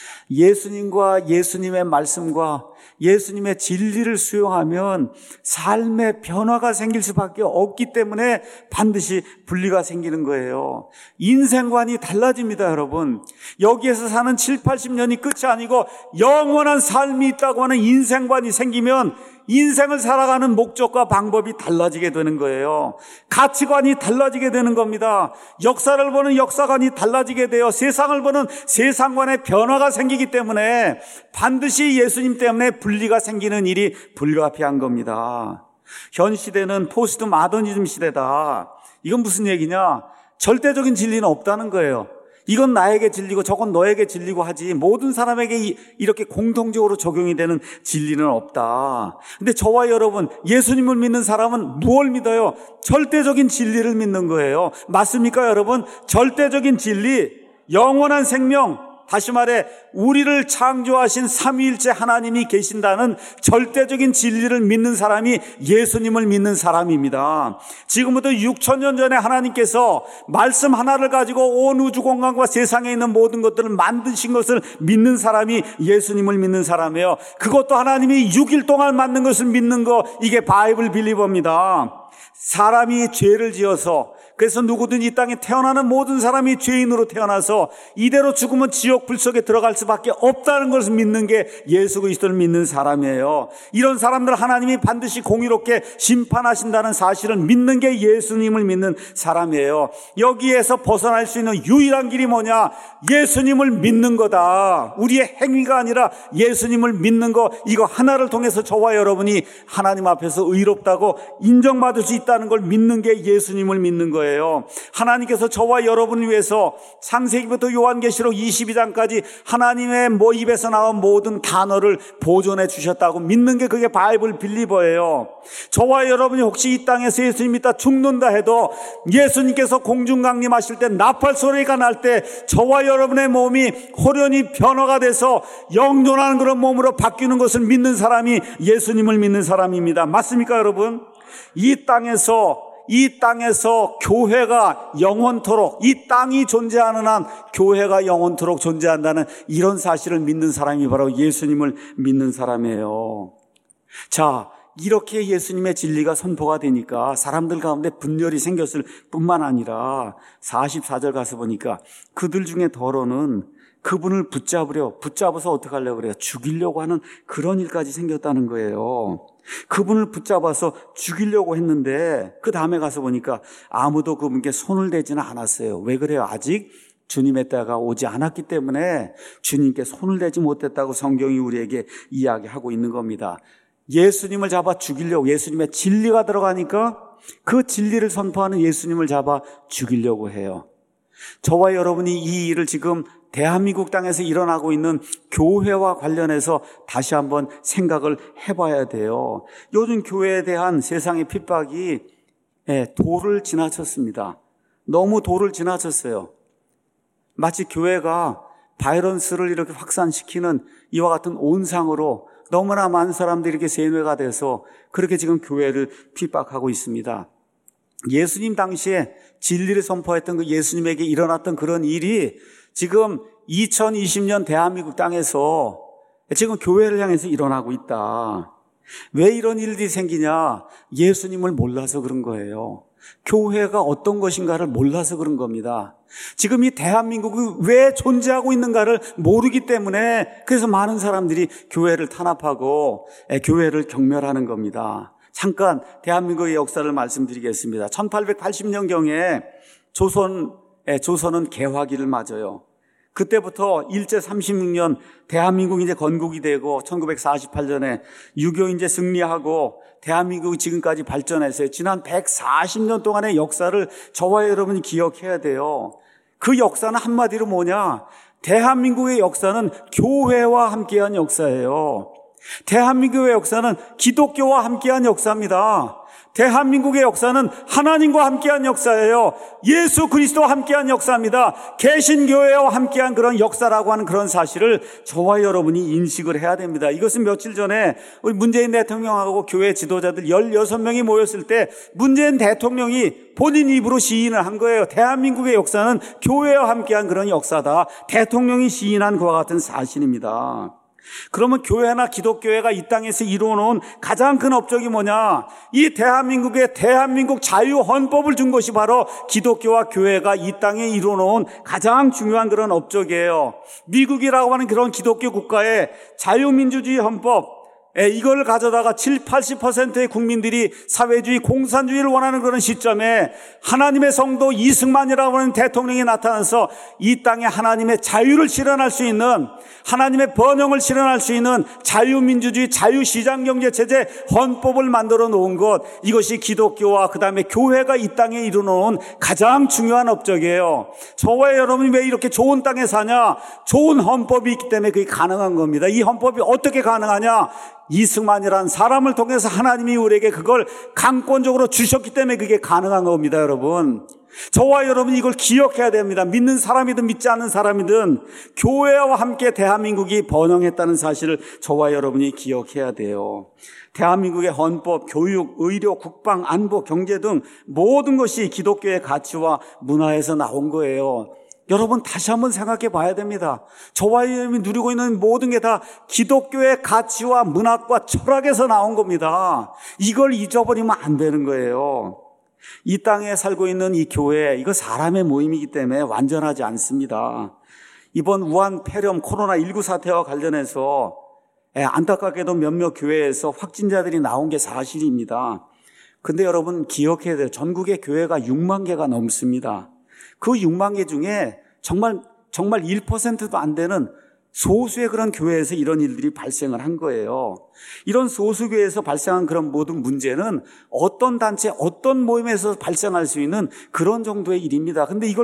예수님과 예수님의 말씀과 예수님의 진리를 수용하면 삶의 변화가 생길 수밖에 없기 때문에 반드시 분리가 생기는 거예요. 인생관이 달라집니다, 여러분. 여기에서 사는 7, 80년이 끝이 아니고 영원한 삶이 있다고 하는 인생관이 생기면 인생을 살아가는 목적과 방법이 달라지게 되는 거예요. 가치관이 달라지게 되는 겁니다. 역사를 보는 역사관이 달라지게 돼요. 세상을 보는 세상관의 변화가 생기기 때문에 반드시 예수님 때문에 분리가 생기는 일이 불가피한 겁니다. 현 시대는 포스트 마더니즘 시대다. 이건 무슨 얘기냐? 절대적인 진리는 없다는 거예요. 이건 나에게 진리고 저건 너에게 진리고 하지, 모든 사람에게 이렇게 공통적으로 적용이 되는 진리는 없다. 근데 저와 여러분, 예수님을 믿는 사람은 무엇을 믿어요? 절대적인 진리를 믿는 거예요. 맞습니까, 여러분? 절대적인 진리, 영원한 생명, 다시 말해 우리를 창조하신 삼위일체 하나님이 계신다는 절대적인 진리를 믿는 사람이 예수님을 믿는 사람입니다. 지금부터 6,000년 전에 하나님께서 말씀 하나를 가지고 온 우주 공간과 세상에 있는 모든 것들을 만드신 것을 믿는 사람이 예수님을 믿는 사람이에요. 그것도 하나님이 6일 동안 만든 것을 믿는 거, 이게 바이블 빌리버입니다. 사람이 죄를 지어서, 그래서 누구든 이 땅에 태어나는 모든 사람이 죄인으로 태어나서 이대로 죽으면 지옥 불 속에 들어갈 수밖에 없다는 것을 믿는 게 예수 그리스도를 믿는 사람이에요. 이런 사람들 하나님이 반드시 공의롭게 심판하신다는 사실을 믿는 게 예수님을 믿는 사람이에요. 여기에서 벗어날 수 있는 유일한 길이 뭐냐? 예수님을 믿는 거다. 우리의 행위가 아니라 예수님을 믿는 거, 이거 하나를 통해서 저와 여러분이 하나님 앞에서 의롭다고 인정받을 수 있다는 걸 믿는 게 예수님을 믿는 거예요. 하나님께서 저와 여러분을 위해서 창세기부터 요한계시록 22장까지 하나님의 입에서 나온 모든 단어를 보존해 주셨다고 믿는 게 그게 바이블 빌리버예요. 저와 여러분이 혹시 이 땅에서 예수님 믿다 죽는다 해도 예수님께서 공중강림하실 때 나팔 소리가 날 때 저와 여러분의 몸이 호련히 변화가 돼서 영존하는 그런 몸으로 바뀌는 것을 믿는 사람이 예수님을 믿는 사람입니다. 맞습니까, 여러분? 이 땅에서 교회가 영원토록, 이 땅이 존재하는 한 교회가 영원토록 존재한다는 이런 사실을 믿는 사람이 바로 예수님을 믿는 사람이에요. 자, 이렇게 예수님의 진리가 선포가 되니까 사람들 가운데 분열이 생겼을 뿐만 아니라 44절 가서 보니까 그들 중에 더러는 그분을 붙잡아서 어떻게 하려고 그래요? 죽이려고 하는 그런 일까지 생겼다는 거예요. 그분을 붙잡아서 죽이려고 했는데 그 다음에 가서 보니까 아무도 그분께 손을 대지는 않았어요. 왜 그래요? 아직 주님의 때가 오지 않았기 때문에 주님께 손을 대지 못했다고 성경이 우리에게 이야기하고 있는 겁니다. 예수님을 잡아 죽이려고, 예수님의 진리가 들어가니까 그 진리를 선포하는 예수님을 잡아 죽이려고 해요. 저와 여러분이 이 일을 지금 대한민국 땅에서 일어나고 있는 교회와 관련해서 다시 한번 생각을 해봐야 돼요. 요즘 교회에 대한 세상의 핍박이 도를 지나쳤습니다. 너무 도를 지나쳤어요. 마치 교회가 바이러스를 이렇게 확산시키는 이와 같은 온상으로 너무나 많은 사람들이 이렇게 세뇌가 돼서 그렇게 지금 교회를 핍박하고 있습니다. 예수님 당시에 진리를 선포했던 그 예수님에게 일어났던 그런 일이 지금 2020년 대한민국 땅에서 지금 교회를 향해서 일어나고 있다. 왜 이런 일들이 생기냐? 예수님을 몰라서 그런 거예요. 교회가 어떤 것인가를 몰라서 그런 겁니다. 지금 이 대한민국이 왜 존재하고 있는가를 모르기 때문에 그래서 많은 사람들이 교회를 탄압하고 교회를 경멸하는 겁니다. 잠깐 대한민국의 역사를 말씀드리겠습니다. 1880년경에 조선은 개화기를 맞아요. 그때부터 일제 36년 대한민국이 이제 건국이 되고 1948년에 6.25 이제 승리하고 대한민국이 지금까지 발전했어요. 지난 140년 동안의 역사를 저와 여러분이 기억해야 돼요. 그 역사는 한마디로 뭐냐? 대한민국의 역사는 교회와 함께한 역사예요. 대한민국의 역사는 기독교와 함께한 역사입니다. 대한민국의 역사는 하나님과 함께한 역사예요. 예수 그리스도와 함께한 역사입니다. 개신교회와 함께한 그런 역사라고 하는 그런 사실을 저와 여러분이 인식을 해야 됩니다. 이것은 며칠 전에 우리 문재인 대통령하고 교회 지도자들 16명이 모였을 때 문재인 대통령이 본인 입으로 시인을 한 거예요. 대한민국의 역사는 교회와 함께한 그런 역사다. 대통령이 시인한 그와 같은 사실입니다. 그러면 교회나 기독교회가 이 땅에서 이루어놓은 가장 큰 업적이 뭐냐? 이 대한민국 자유헌법을 준 것이 바로 기독교와 교회가 이 땅에 이루어놓은 가장 중요한 그런 업적이에요. 미국이라고 하는 그런 기독교 국가의 자유민주주의 헌법, 이걸 가져다가 80%의 국민들이 사회주의, 공산주의를 원하는 그런 시점에 하나님의 성도 이승만이라고 하는 대통령이 나타나서 이 땅에 하나님의 자유를 실현할 수 있는, 하나님의 번영을 실현할 수 있는 자유민주주의, 자유시장경제체제 헌법을 만들어 놓은 것, 이것이 기독교와 그 다음에 교회가 이 땅에 이루어놓은 가장 중요한 업적이에요. 저와 여러분이 왜 이렇게 좋은 땅에 사냐? 좋은 헌법이 있기 때문에 그게 가능한 겁니다. 이 헌법이 어떻게 가능하냐? 이승만이라는 사람을 통해서 하나님이 우리에게 그걸 강권적으로 주셨기 때문에 그게 가능한 겁니다, 여러분. 저와 여러분이 이걸 기억해야 됩니다. 믿는 사람이든 믿지 않는 사람이든 교회와 함께 대한민국이 번영했다는 사실을 저와 여러분이 기억해야 돼요. 대한민국의 헌법, 교육, 의료, 국방, 안보, 경제 등 모든 것이 기독교의 가치와 문화에서 나온 거예요. 여러분 다시 한번 생각해 봐야 됩니다. 저와 여러분이 누리고 있는 모든 게 다 기독교의 가치와 문학과 철학에서 나온 겁니다. 이걸 잊어버리면 안 되는 거예요. 이 땅에 살고 있는 이 교회, 이거 사람의 모임이기 때문에 완전하지 않습니다. 이번 우한 폐렴 코로나19 사태와 관련해서 안타깝게도 몇몇 교회에서 확진자들이 나온 게 사실입니다. 근데 여러분 기억해야 돼요. 전국의 교회가 6만 개가 넘습니다. 그 6만 개 중에 정말 1%도 안 되는 소수의 그런 교회에서 이런 일들이 발생을 한 거예요. 이런 소수교회에서 발생한 그런 모든 문제는 어떤 단체, 어떤 모임에서 발생할 수 있는 그런 정도의 일입니다. 근데 이걸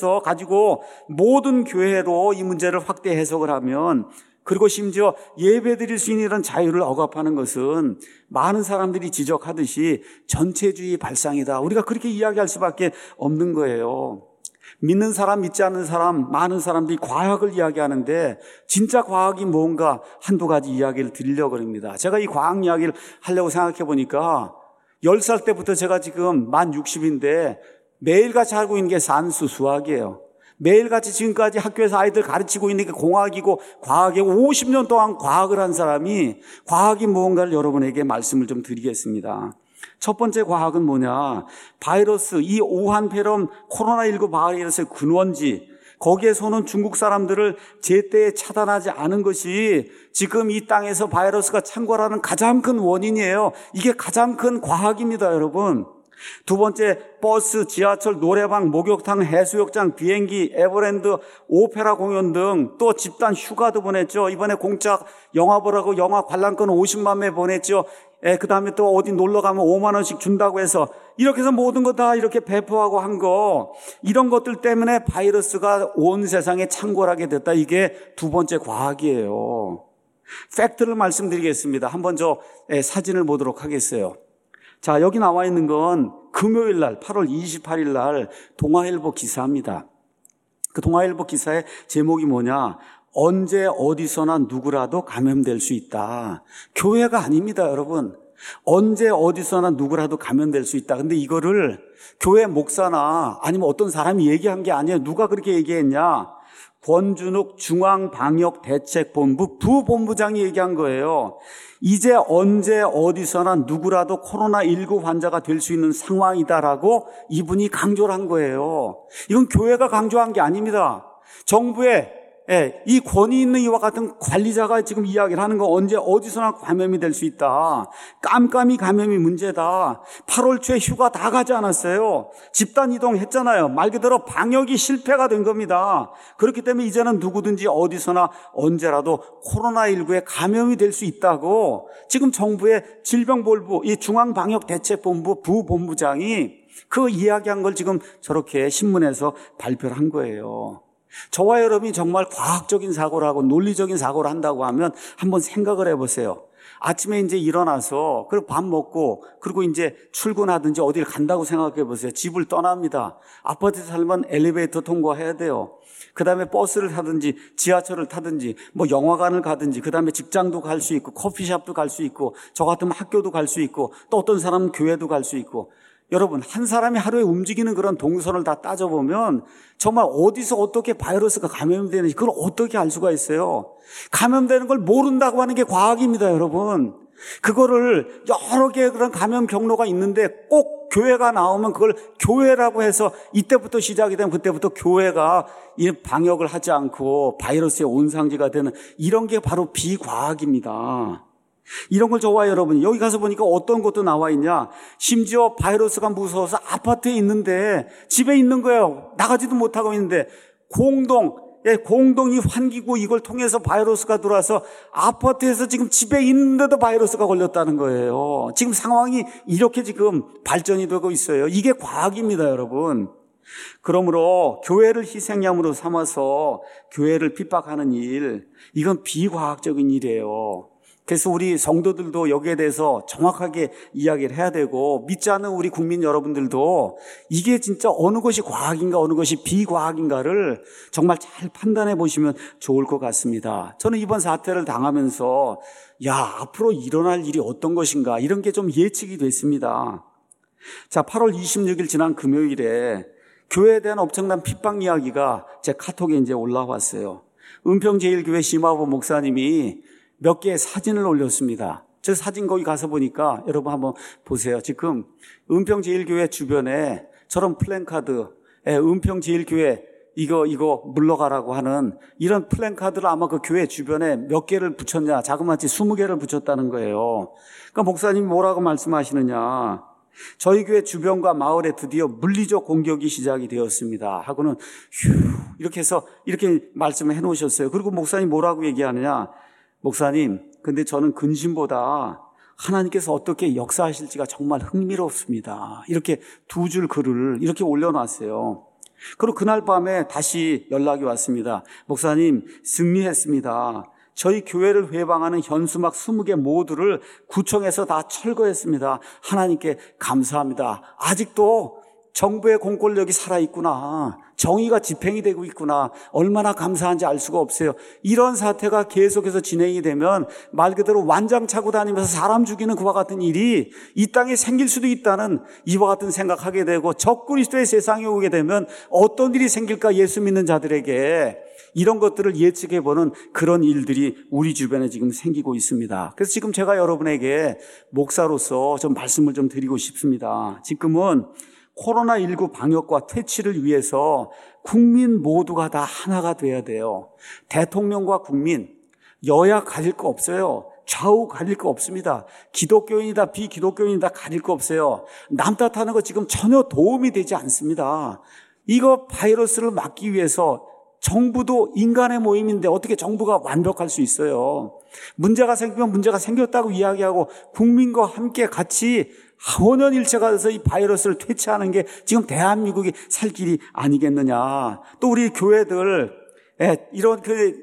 가지고 모든 교회로 이 문제를 확대 해석을 하면, 그리고 심지어 예배 드릴 수 있는 이런 자유를 억압하는 것은 많은 사람들이 지적하듯이 전체주의 발상이다. 우리가 그렇게 이야기할 수밖에 없는 거예요. 믿는 사람, 믿지 않는 사람, 많은 사람들이 과학을 이야기하는데 진짜 과학이 뭔가 한두 가지 이야기를 드리려고 합니다. 제가 이 과학 이야기를 하려고 생각해 보니까 10살 때부터 제가 지금 만 60인데 매일같이 하고 있는 게 산수, 수학이에요. 매일같이 지금까지 학교에서 아이들 가르치고 있는 게 공학이고 과학이고 50년 동안 과학을 한 사람이 과학이 뭔가를 여러분에게 말씀을 좀 드리겠습니다. 첫 번째 과학은 뭐냐? 바이러스, 이 우한 폐렴 코로나19 바이러스의 근원지, 거기에서는 중국 사람들을 제때에 차단하지 않은 것이 지금 이 땅에서 바이러스가 창궐하는 가장 큰 원인이에요. 이게 가장 큰 과학입니다, 여러분. 두 번째, 버스, 지하철, 노래방, 목욕탕, 해수욕장, 비행기, 에버랜드, 오페라 공연 등 또 집단 휴가도 보냈죠. 이번에 공짜 영화 보라고 영화 관람권 50만 매 보냈죠. 그 다음에 또 어디 놀러 가면 5만 원씩 준다고 해서 이렇게 해서 모든 거 다 이렇게 배포하고 한 거, 이런 것들 때문에 바이러스가 온 세상에 창궐하게 됐다. 이게 두 번째 과학이에요. 팩트를 말씀드리겠습니다. 한번 저 사진을 보도록 하겠어요. 자, 여기 나와 있는 건 금요일 날 8월 28일 날 동아일보 기사입니다. 그 동아일보 기사의 제목이 뭐냐? 언제 어디서나 누구라도 감염될 수 있다. 교회가 아닙니다, 여러분. 언제 어디서나 누구라도 감염될 수 있다. 근데 이거를 교회 목사나 아니면 어떤 사람이 얘기한 게 아니에요. 누가 그렇게 얘기했냐? 권준욱 중앙방역대책본부 부본부장이 얘기한 거예요. 이제 언제 어디서나 누구라도 코로나19 환자가 될 수 있는 상황이다라고 이분이 강조를 한 거예요. 이건 교회가 강조한 게 아닙니다. 정부의 이 권위 있는 이와 같은 관리자가 지금 이야기를 하는 거, 언제 어디서나 감염이 될 수 있다. 깜깜이 감염이 문제다. 8월 초에 휴가 다 가지 않았어요. 집단 이동했잖아요. 말 그대로 방역이 실패가 된 겁니다. 그렇기 때문에 이제는 누구든지 어디서나 언제라도 코로나19에 감염이 될 수 있다고 지금 정부의 질병본부, 이 중앙방역대책본부 부본부장이 그 이야기한 걸 지금 저렇게 신문에서 발표를 한 거예요. 저와 여러분이 정말 과학적인 사고를 하고 논리적인 사고를 한다고 하면 한번 생각을 해보세요. 아침에 이제 일어나서 그리고 밥 먹고 그리고 이제 출근하든지 어딜 간다고 생각해 보세요. 집을 떠납니다. 아파트에 살면 엘리베이터 통과해야 돼요. 그 다음에 버스를 타든지 지하철을 타든지 뭐 영화관을 가든지 그 다음에 직장도 갈 수 있고 커피숍도 갈 수 있고 저 같으면 학교도 갈 수 있고 또 어떤 사람은 교회도 갈 수 있고, 여러분 한 사람이 하루에 움직이는 그런 동선을 다 따져보면 정말 어디서 어떻게 바이러스가 감염이 되는지 그걸 어떻게 알 수가 있어요. 감염되는 걸 모른다고 하는 게 과학입니다, 여러분. 그거를 여러 개의 그런 감염 경로가 있는데 꼭 교회가 나오면 그걸 교회라고 해서 이때부터 시작이 되면 그때부터 교회가 이 방역을 하지 않고 바이러스의 온상지가 되는, 이런 게 바로 비과학입니다. 이런 걸 저와 여러분이 여기 가서 보니까 어떤 것도 나와 있냐, 심지어 바이러스가 무서워서 아파트에 있는데 집에 있는 거예요. 나가지도 못하고 있는데 공동이 환기구 이걸 통해서 바이러스가 들어와서 아파트에서 지금 집에 있는데도 바이러스가 걸렸다는 거예요. 지금 상황이 이렇게 지금 발전이 되고 있어요. 이게 과학입니다, 여러분. 그러므로 교회를 희생양으로 삼아서 교회를 핍박하는 일, 이건 비과학적인 일이에요. 그래서 우리 성도들도 여기에 대해서 정확하게 이야기를 해야 되고, 믿지 않는 우리 국민 여러분들도 이게 진짜 어느 것이 과학인가 어느 것이 비과학인가를 정말 잘 판단해 보시면 좋을 것 같습니다. 저는 이번 사태를 당하면서 앞으로 일어날 일이 어떤 것인가 이런 게 좀 예측이 됐습니다. 자, 8월 26일 지난 금요일에 교회에 대한 엄청난 핍박 이야기가 제 카톡에 이제 올라왔어요. 은평제일교회 심화보 목사님이 몇 개의 사진을 올렸습니다. 저 사진 거기 가서 보니까 여러분 한번 보세요. 지금 은평제일교회 주변에 저런 플랜카드, 은평제일교회 이거 물러가라고 하는 이런 플랜카드를 아마 그 교회 주변에 몇 개를 붙였냐, 자그마치 20개를 붙였다는 거예요. 그러니까 목사님이 뭐라고 말씀하시느냐, 저희 교회 주변과 마을에 드디어 물리적 공격이 시작이 되었습니다 하고는 이렇게 해서 이렇게 말씀을 해놓으셨어요. 그리고 목사님 뭐라고 얘기하느냐, 목사님, 근데 저는 근심보다 하나님께서 어떻게 역사하실지가 정말 흥미롭습니다. 이렇게 두 줄 글을 이렇게 올려놨어요. 그리고 그날 밤에 다시 연락이 왔습니다. 목사님, 승리했습니다. 저희 교회를 회방하는 현수막 20개 모두를 구청에서 다 철거했습니다. 하나님께 감사합니다. 아직도 정부의 공권력이 살아있구나, 정의가 집행이 되고 있구나, 얼마나 감사한지 알 수가 없어요. 이런 사태가 계속해서 진행이 되면 말 그대로 완장 차고 다니면서 사람 죽이는 그와 같은 일이 이 땅에 생길 수도 있다는 이와 같은 생각하게 되고, 적그리스도의 세상에 오게 되면 어떤 일이 생길까, 예수 믿는 자들에게 이런 것들을 예측해보는 그런 일들이 우리 주변에 지금 생기고 있습니다. 그래서 지금 제가 여러분에게 목사로서 좀 말씀을 좀 드리고 싶습니다. 지금은 코로나19 방역과 퇴치를 위해서 국민 모두가 다 하나가 돼야 돼요. 대통령과 국민, 여야 가릴 거 없어요. 좌우 가릴 거 없습니다. 기독교인이다 비기독교인이다 가릴 거 없어요. 남 탓하는 거 지금 전혀 도움이 되지 않습니다. 이거 바이러스를 막기 위해서 정부도 인간의 모임인데 어떻게 정부가 완벽할 수 있어요? 문제가 생기면 문제가 생겼다고 이야기하고 국민과 함께 같이 혼연일체가 돼서 이 바이러스를 퇴치하는 게 지금 대한민국이 살 길이 아니겠느냐. 또 우리 교회들 이런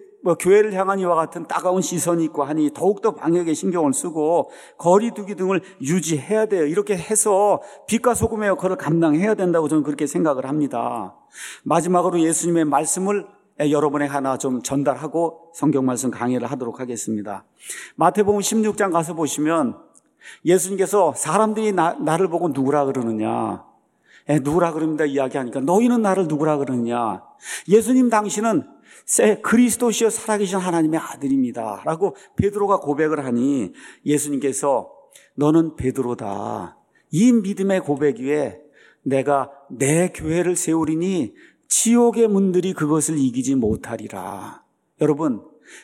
교회를 향한 이와 같은 따가운 시선이 있고 하니 더욱더 방역에 신경을 쓰고 거리 두기 등을 유지해야 돼요. 이렇게 해서 빛과 소금의 역할을 감당해야 된다고 저는 그렇게 생각을 합니다. 마지막으로 예수님의 말씀을 여러분에게 하나 좀 전달하고 성경 말씀 강의를 하도록 하겠습니다. 마태복음 16장 가서 보시면 예수님께서 사람들이 나를 보고 누구라 그러느냐, 누구라 그럽니다 이야기하니까 너희는 나를 누구라 그러느냐, 예수님 당신은 그리스도시여 살아계신 하나님의 아들입니다 라고 베드로가 고백을 하니 예수님께서 너는 베드로다. 이 믿음의 고백 위에 내가 내 교회를 세우리니 지옥의 문들이 그것을 이기지 못하리라. 여러분,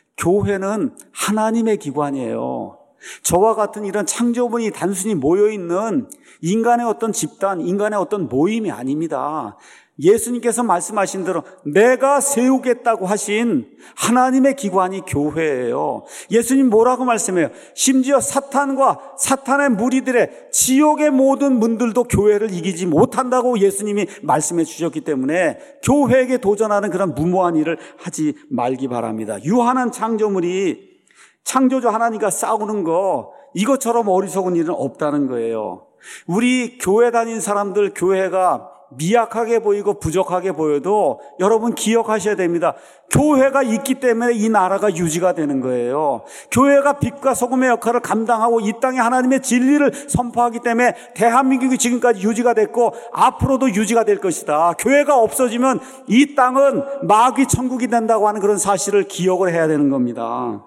교회는 하나님의 기관이에요. 저와 같은 이런 창조문이 단순히 모여있는 인간의 어떤 집단, 인간의 어떤 모임이 아닙니다. 예수님께서 말씀하신 대로 내가 세우겠다고 하신 하나님의 기관이 교회예요. 예수님 뭐라고 말씀해요? 심지어 사탄과 사탄의 무리들의 지옥의 모든 문들도 교회를 이기지 못한다고 예수님이 말씀해 주셨기 때문에 교회에게 도전하는 그런 무모한 일을 하지 말기 바랍니다. 유한한 창조물이 창조주 하나님과 싸우는 거, 이것처럼 어리석은 일은 없다는 거예요. 우리 교회 다닌 사람들, 교회가 미약하게 보이고 부족하게 보여도 여러분 기억하셔야 됩니다. 교회가 있기 때문에 이 나라가 유지가 되는 거예요. 교회가 빛과 소금의 역할을 감당하고 이 땅에 하나님의 진리를 선포하기 때문에 대한민국이 지금까지 유지가 됐고 앞으로도 유지가 될 것이다. 교회가 없어지면 이 땅은 마귀 천국이 된다고 하는 그런 사실을 기억을 해야 되는 겁니다.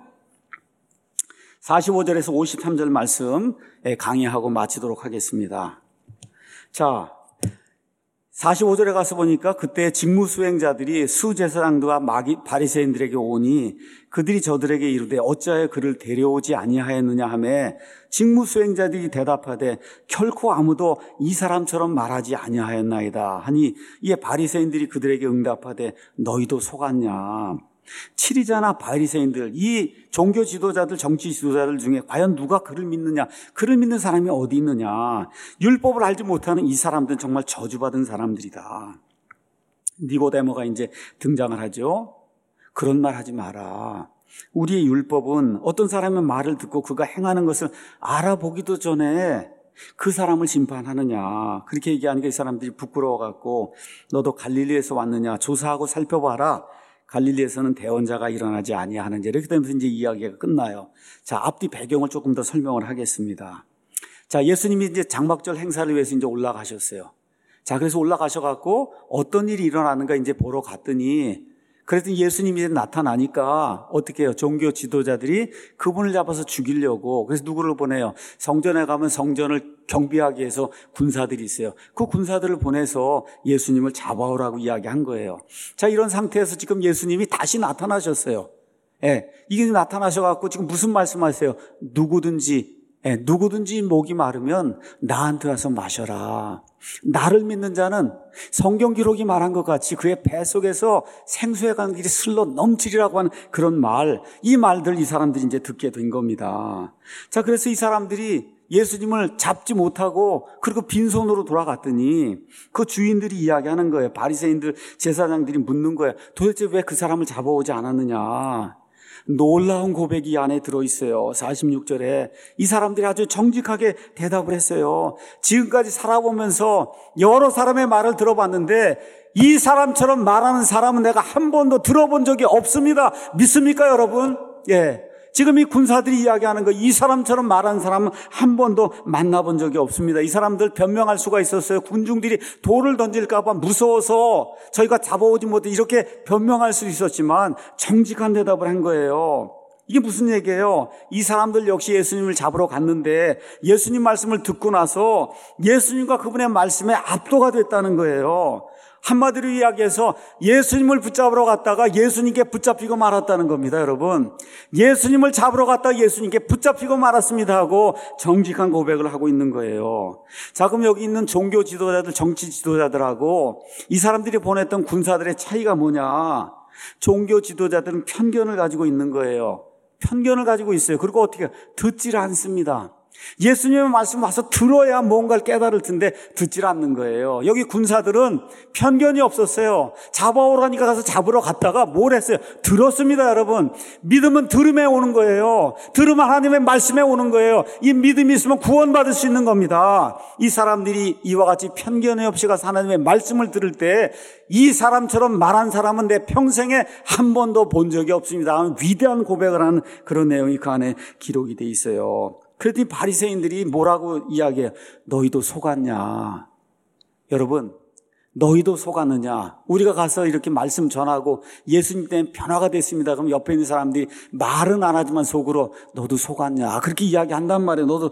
45절에서 53절 말씀 강의하고 마치도록 하겠습니다. 자, 45절에 가서 보니까 그때 직무수행자들이 수제사장들과 바리새인들에게 오니 그들이 저들에게 이르되 어찌하여 그를 데려오지 아니하였느냐 하매 직무수행자들이 대답하되 결코 아무도 이 사람처럼 말하지 아니하였나이다 하니 이에 바리새인들이 그들에게 응답하되 너희도 속았냐. 7이잖아 바리새인들. 이 종교 지도자들, 정치 지도자들 중에 과연 누가 그를 믿느냐, 그를 믿는 사람이 어디 있느냐. 율법을 알지 못하는 이 사람들은 정말 저주받은 사람들이다. 니고데모가 이제 등장을 하죠. 그런 말 하지 마라. 우리의 율법은 어떤 사람의 말을 듣고 그가 행하는 것을 알아보기도 전에 그 사람을 심판하느냐. 그렇게 얘기하니까 이 사람들이 부끄러워갖고 너도 갈릴리에서 왔느냐 조사하고 살펴봐라. 갈릴리에서는 대언자가 일어나지 아니하는지. 이렇게 되면서 이제 이야기가 끝나요. 자, 앞뒤 배경을 조금 더 설명을 하겠습니다. 자, 예수님이 이제 장막절 행사를 위해서 이제 올라가셨어요. 자, 그래서 올라가셔갖고 어떤 일이 일어나는가 이제 보러 갔더니, 그랬더니 예수님이 이제 나타나니까 어떻게 해요? 종교 지도자들이 그분을 잡아서 죽이려고. 그래서 누구를 보내요? 성전에 가면 성전을 경비하기 위해서 군사들이 있어요. 그 군사들을 보내서 예수님을 잡아오라고 이야기한 거예요. 자, 이런 상태에서 지금 예수님이 다시 나타나셨어요. 예, 이게 나타나셔갖고 지금 무슨 말씀하세요? 누구든지 목이 마르면 나한테 와서 마셔라. 나를 믿는 자는 성경 기록이 말한 것 같이 그의 뱃속에서 생수에 가는 길이 슬러 넘치리라고 하는 그런 말, 이 말들 이 사람들이 이제 듣게 된 겁니다. 자, 그래서 이 사람들이 예수님을 잡지 못하고 그리고 빈손으로 돌아갔더니 그 주인들이 이야기하는 거예요. 바리새인들, 제사장들이 묻는 거예요. 도대체 왜 그 사람을 잡아오지 않았느냐. 놀라운 고백이 이 안에 들어있어요. 46절에 이 사람들이 아주 정직하게 대답을 했어요. 지금까지 살아보면서 여러 사람의 말을 들어봤는데 이 사람처럼 말하는 사람은 내가 한 번도 들어본 적이 없습니다. 믿습니까, 여러분? 예. 지금 이 군사들이 이야기하는 거, 이 사람처럼 말하는 사람은 한 번도 만나본 적이 없습니다. 이 사람들 변명할 수가 있었어요. 군중들이 돌을 던질까 봐 무서워서 저희가 잡아오지 못해 이렇게 변명할 수 있었지만 정직한 대답을 한 거예요. 이게 무슨 얘기예요? 이 사람들 역시 예수님을 잡으러 갔는데 예수님 말씀을 듣고 나서 예수님과 그분의 말씀에 압도가 됐다는 거예요. 한마디로 이야기해서 예수님을 붙잡으러 갔다가 예수님께 붙잡히고 말았다는 겁니다, 여러분. 예수님을 잡으러 갔다가 예수님께 붙잡히고 말았습니다 하고 정직한 고백을 하고 있는 거예요. 자, 그럼 여기 있는 종교 지도자들, 정치 지도자들하고 이 사람들이 보냈던 군사들의 차이가 뭐냐? 종교 지도자들은 편견을 가지고 있는 거예요. 편견을 가지고 있어요. 그리고 어떻게 듣질 않습니다. 예수님의 말씀 와서 들어야 뭔가를 깨달을 텐데 듣질 않는 거예요. 여기 군사들은 편견이 없었어요. 잡아오라니까 가서 잡으러 갔다가 뭘 했어요? 들었습니다, 여러분. 믿음은 들음에 오는 거예요. 들음은 하나님의 말씀에 오는 거예요. 이 믿음이 있으면 구원받을 수 있는 겁니다. 이 사람들이 이와 같이 편견이 없이 가서 하나님의 말씀을 들을 때 이 사람처럼 말한 사람은 내 평생에 한 번도 본 적이 없습니다. 위대한 고백을 하는 그런 내용이 그 안에 기록이 돼 있어요. 그랬더니 바리새인들이 뭐라고 이야기해요? 너희도 속았냐? 여러분, 너희도 속았느냐? 우리가 가서 이렇게 말씀 전하고 예수님 때문에 변화가 됐습니다. 그럼 옆에 있는 사람들이 말은 안 하지만 속으로 너도 속았냐? 그렇게 이야기한단 말이에요. 너도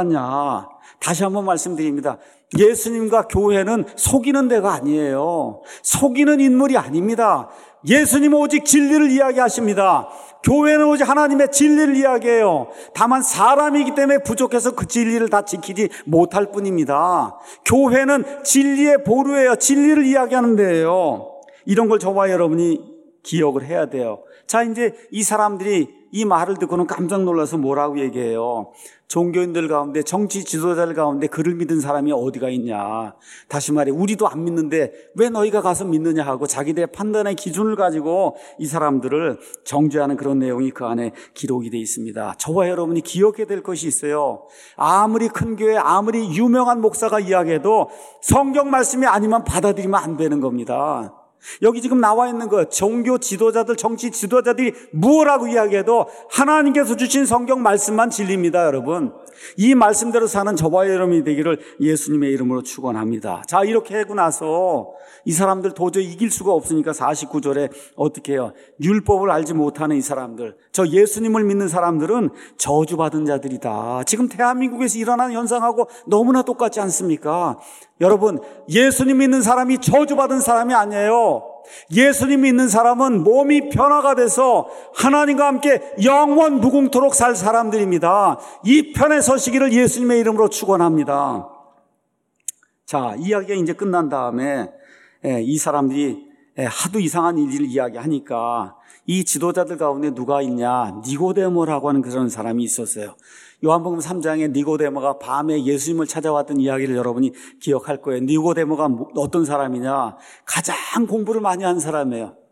속았냐? 다시 한번 말씀드립니다. 예수님과 교회는 속이는 데가 아니에요. 속이는 인물이 아닙니다. 예수님은 오직 진리를 이야기하십니다. 교회는 오직 하나님의 진리를 이야기해요. 다만 사람이기 때문에 부족해서 그 진리를 다 지키지 못할 뿐입니다. 교회는 진리의 보루예요. 진리를 이야기하는 데예요. 이런 걸 저와 여러분이 기억을 해야 돼요. 자, 이제 이 사람들이 이 말을 듣고는 깜짝 놀라서 뭐라고 얘기해요? 종교인들 가운데, 정치 지도자들 가운데 그를 믿은 사람이 어디가 있냐? 다시 말해, 우리도 안 믿는데 왜 너희가 가서 믿느냐 하고 자기들의 판단의 기준을 가지고 이 사람들을 정죄하는 그런 내용이 그 안에 기록이 되어 있습니다. 저와 여러분이 기억해야 될 것이 있어요. 아무리 큰 교회, 아무리 유명한 목사가 이야기해도 성경 말씀이 아니면 받아들이면 안 되는 겁니다. 여기 지금 나와 있는 거 종교 지도자들, 정치 지도자들이 무엇라고 이야기해도 하나님께서 주신 성경 말씀만 진리입니다, 여러분. 이 말씀대로 사는 저와 여러분이 되기를 예수님의 이름으로 축원합니다. 자, 이렇게 하고 나서 이 사람들 도저히 이길 수가 없으니까 49절에 어떻게 해요? 율법을 알지 못하는 이 사람들, 저 예수님을 믿는 사람들은 저주받은 자들이다. 지금 대한민국에서 일어나는 현상하고 너무나 똑같지 않습니까? 여러분, 예수님 믿는 사람이 저주받은 사람이 아니에요. 예수님 믿는 사람은 몸이 변화가 돼서 하나님과 함께 영원 무궁토록 살 사람들입니다. 이 편에 서시기를 예수님의 이름으로 축원합니다. 자, 이야기가 이제 끝난 다음에 이 사람들이 하도 이상한 일을 이야기하니까 이 지도자들 가운데 누가 있냐? 니고데모라고 하는 그런 사람이 있었어요. 요한복음 3장에 니고데모가 밤에 예수님을 찾아왔던 이야기를 여러분이 기억할 거예요. 니고데모가 어떤 사람이냐? 가장 공부를 많이 한 사람이에요.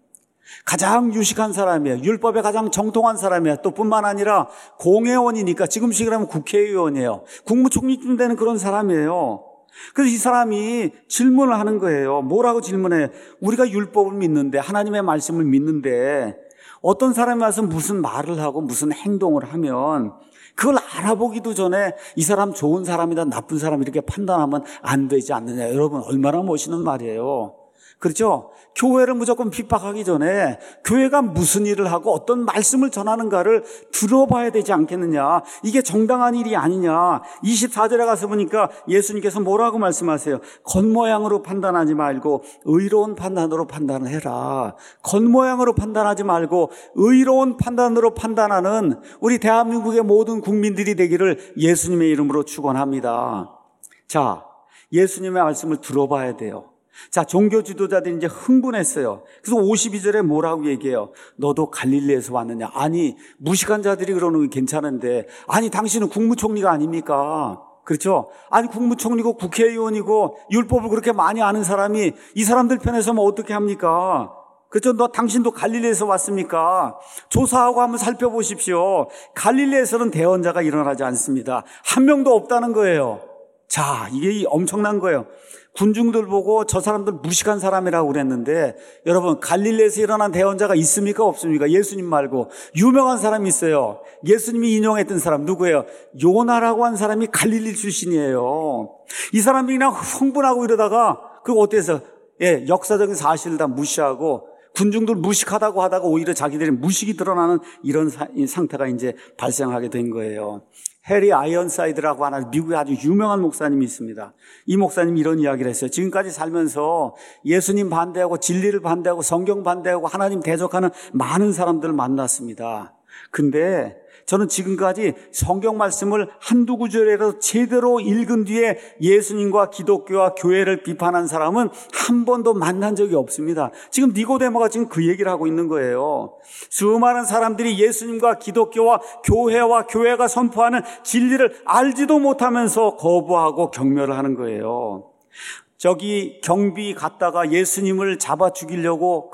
가장 유식한 사람이에요. 율법에 가장 정통한 사람이에요. 또 뿐만 아니라 공회원이니까 지금식으로 국회의원이에요. 국무총리쯤 되는 그런 사람이에요. 그래서 이 사람이 질문을 하는 거예요. 뭐라고 질문해요? 우리가 율법을 믿는데, 하나님의 말씀을 믿는데 어떤 사람이 와서 무슨 말을 하고 무슨 행동을 하면 그걸 알아보기도 전에 이 사람 좋은 사람이다 나쁜 사람 이렇게 판단하면 안 되지 않느냐. 여러분, 얼마나 멋있는 말이에요. 그렇죠? 교회를 무조건 핍박하기 전에 교회가 무슨 일을 하고 어떤 말씀을 전하는가를 들어봐야 되지 않겠느냐. 이게 정당한 일이 아니냐. 24절에 가서 보니까 예수님께서 뭐라고 말씀하세요? 겉모양으로 판단하지 말고 의로운 판단으로 판단을 해라. 겉모양으로 판단하지 말고 의로운 판단으로 판단하는 우리 대한민국의 모든 국민들이 되기를 예수님의 이름으로 축원합니다. 자, 예수님의 말씀을 들어봐야 돼요. 자, 종교 지도자들이 이제 흥분했어요. 그래서 52절에 뭐라고 얘기해요? 너도 갈릴리에서 왔느냐? 아니, 무식한 자들이 그러는 건 괜찮은데, 아니, 당신은 국무총리가 아닙니까? 그렇죠? 아니, 국무총리고 국회의원이고 율법을 그렇게 많이 아는 사람이 이 사람들 편에 서면 어떻게 합니까? 그렇죠? 당신도 갈릴리에서 왔습니까? 조사하고 한번 살펴보십시오. 갈릴리에서는 대언자가 일어나지 않습니다. 한 명도 없다는 거예요. 자, 이게 엄청난 거예요. 군중들 보고 저 사람들 무식한 사람이라고 그랬는데, 여러분, 갈릴리에서 일어난 대언자가 있습니까? 없습니까? 예수님 말고 유명한 사람이 있어요. 예수님이 인용했던 사람 누구예요? 요나라고 한 사람이 갈릴리 출신이에요. 이 사람이 그냥 흥분하고 이러다가 그거 어때서 역사적인 사실을 다 무시하고 군중들 무식하다고 하다가 오히려 자기들이 무식이 드러나는 이런 상태가 이제 발생하게 된 거예요. 해리 아이언사이드라고 하는 미국의 아주 유명한 목사님이 있습니다. 이 목사님이 이런 이야기를 했어요. 지금까지 살면서 예수님 반대하고 진리를 반대하고 성경 반대하고 하나님 대적하는 많은 사람들을 만났습니다. 근데 저는 지금까지 성경 말씀을 한두 구절이라도 제대로 읽은 뒤에 예수님과 기독교와 교회를 비판한 사람은 한 번도 만난 적이 없습니다. 지금 니고데모가 지금 그 얘기를 하고 있는 거예요. 수많은 사람들이 예수님과 기독교와 교회가 선포하는 진리를 알지도 못하면서 거부하고 경멸을 하는 거예요. 저기 경비 갔다가 예수님을 잡아 죽이려고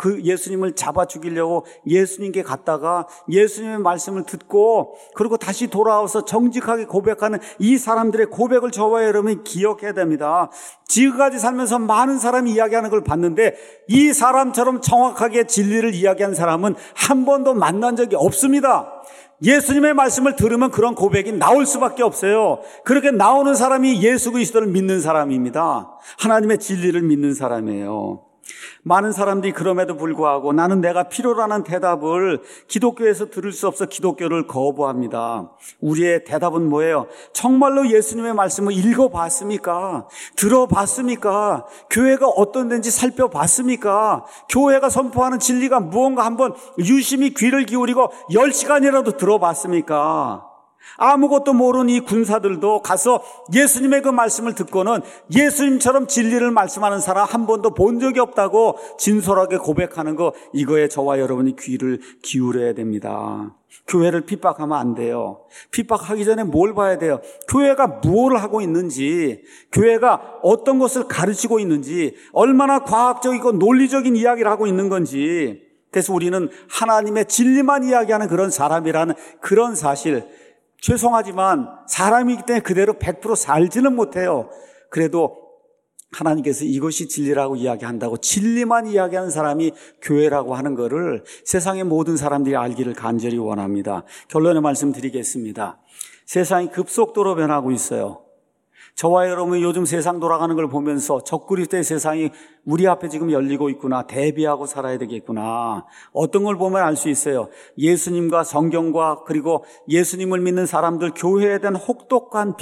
예수님께 갔다가 예수님의 말씀을 듣고 그리고 다시 돌아와서 정직하게 고백하는 이 사람들의 고백을 저와 여러분이 기억해야 됩니다. 지금까지 살면서 많은 사람이 이야기하는 걸 봤는데 이 사람처럼 정확하게 진리를 이야기한 사람은 한 번도 만난 적이 없습니다. 예수님의 말씀을 들으면 그런 고백이 나올 수밖에 없어요. 그렇게 나오는 사람이 예수 그리스도를 믿는 사람입니다. 하나님의 진리를 믿는 사람이에요. 많은 사람들이 그럼에도 불구하고 나는 내가 필요로 하는 대답을 기독교에서 들을 수 없어 기독교를 거부합니다. 우리의 대답은 뭐예요? 정말로 예수님의 말씀을 읽어봤습니까? 들어봤습니까? 교회가 어떤 데인지 살펴봤습니까? 교회가 선포하는 진리가 무언가 한번 유심히 귀를 기울이고 10시간이라도 들어봤습니까? 아무것도 모르는 이 군사들도 가서 예수님의 그 말씀을 듣고는 예수님처럼 진리를 말씀하는 사람 한 번도 본 적이 없다고 진솔하게 고백하는 거, 이거에 저와 여러분이 귀를 기울여야 됩니다. 교회를 핍박하면 안 돼요. 핍박하기 전에 뭘 봐야 돼요? 교회가 무엇을 하고 있는지, 교회가 어떤 것을 가르치고 있는지, 얼마나 과학적이고 논리적인 이야기를 하고 있는 건지. 그래서 우리는 하나님의 진리만 이야기하는 그런 사람이라는 그런 사실, 죄송하지만 사람이기 때문에 그대로 100% 살지는 못해요. 그래도 하나님께서 이것이 진리라고 이야기한다고 진리만 이야기하는 사람이 교회라고 하는 것을 세상의 모든 사람들이 알기를 간절히 원합니다. 결론의 말씀 드리겠습니다. 세상이 급속도로 변하고 있어요. 저와 여러분이 요즘 세상 돌아가는 걸 보면서 적그리스도의 세상이 우리 앞에 지금 열리고 있구나, 대비하고 살아야 되겠구나. 어떤 걸 보면 알 수 있어요. 예수님과 성경과 그리고 예수님을 믿는 사람들 교회에 대한 혹독한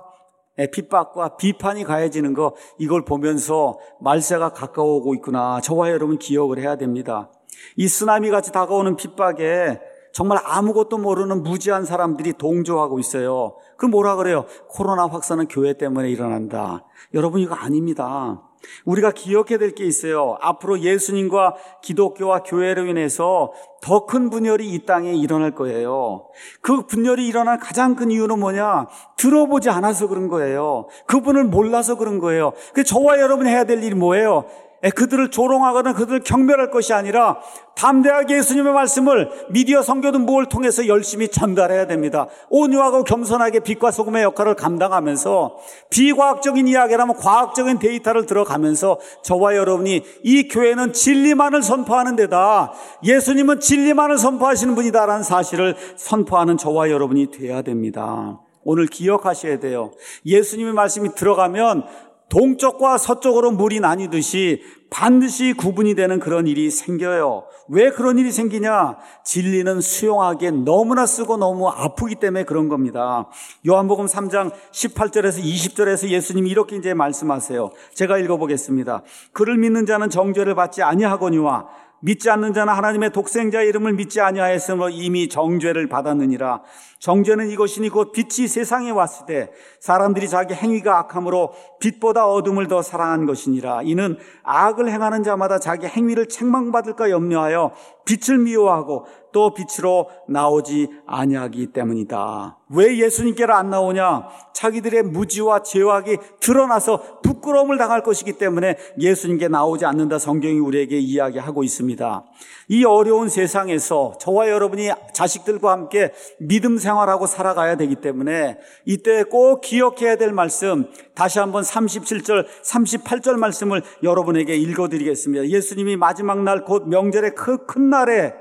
핍박과 비판이 가해지는 거, 이걸 보면서 말세가 가까워오고 있구나. 저와 여러분 기억을 해야 됩니다. 이 쓰나미같이 다가오는 핍박에 정말 아무것도 모르는 무지한 사람들이 동조하고 있어요. 그럼 뭐라 그래요? 코로나 확산은 교회 때문에 일어난다. 여러분, 이거 아닙니다. 우리가 기억해야 될 게 있어요. 앞으로 예수님과 기독교와 교회로 인해서 더 큰 분열이 이 땅에 일어날 거예요. 그 분열이 일어날 가장 큰 이유는 뭐냐? 들어보지 않아서 그런 거예요. 그분을 몰라서 그런 거예요. 그래서 저와 여러분이 해야 될 일이 뭐예요? 그들을 조롱하거나 그들을 경멸할 것이 아니라 담대하게 예수님의 말씀을 미디어 선교든 무엇을 통해서 열심히 전달해야 됩니다. 온유하고 겸손하게 빛과 소금의 역할을 감당하면서 비과학적인 이야기라면 과학적인 데이터를 들어가면서 저와 여러분이 이 교회는 진리만을 선포하는 데다, 예수님은 진리만을 선포하시는 분이다라는 사실을 선포하는 저와 여러분이 돼야 됩니다. 오늘 기억하셔야 돼요. 예수님의 말씀이 들어가면 동쪽과 서쪽으로 물이 나뉘듯이 반드시 구분이 되는 그런 일이 생겨요. 왜 그런 일이 생기냐? 진리는 수용하기에 너무나 쓰고 너무 아프기 때문에 그런 겁니다. 요한복음 3장 18절에서 20절에서 예수님이 이렇게 이제 말씀하세요. 제가 읽어보겠습니다. 그를 믿는 자는 정죄를 받지 아니하거니와 믿지 않는 자는 하나님의 독생자의 이름을 믿지 아니하였으므로 이미 정죄를 받았느니라. 정죄는 이것이니 곧 빛이 세상에 왔을 때 사람들이 자기 행위가 악함으로 빛보다 어둠을 더 사랑한 것이니라. 이는 악을 행하는 자마다 자기 행위를 책망받을까 염려하여 빛을 미워하고 또 빛으로 나오지 아니하기 때문이다. 왜 예수님께로 안 나오냐? 자기들의 무지와 죄악이 드러나서 부끄러움을 당할 것이기 때문에 예수님께 나오지 않는다. 성경이 우리에게 이야기하고 있습니다. 이 어려운 세상에서 저와 여러분이 자식들과 함께 믿음 생활하고 살아가야 되기 때문에 이때 꼭 기억해야 될 말씀, 다시 한번 37절, 38절 말씀을 여러분에게 읽어드리겠습니다. 예수님이 마지막 날 곧 명절의 그 큰 날에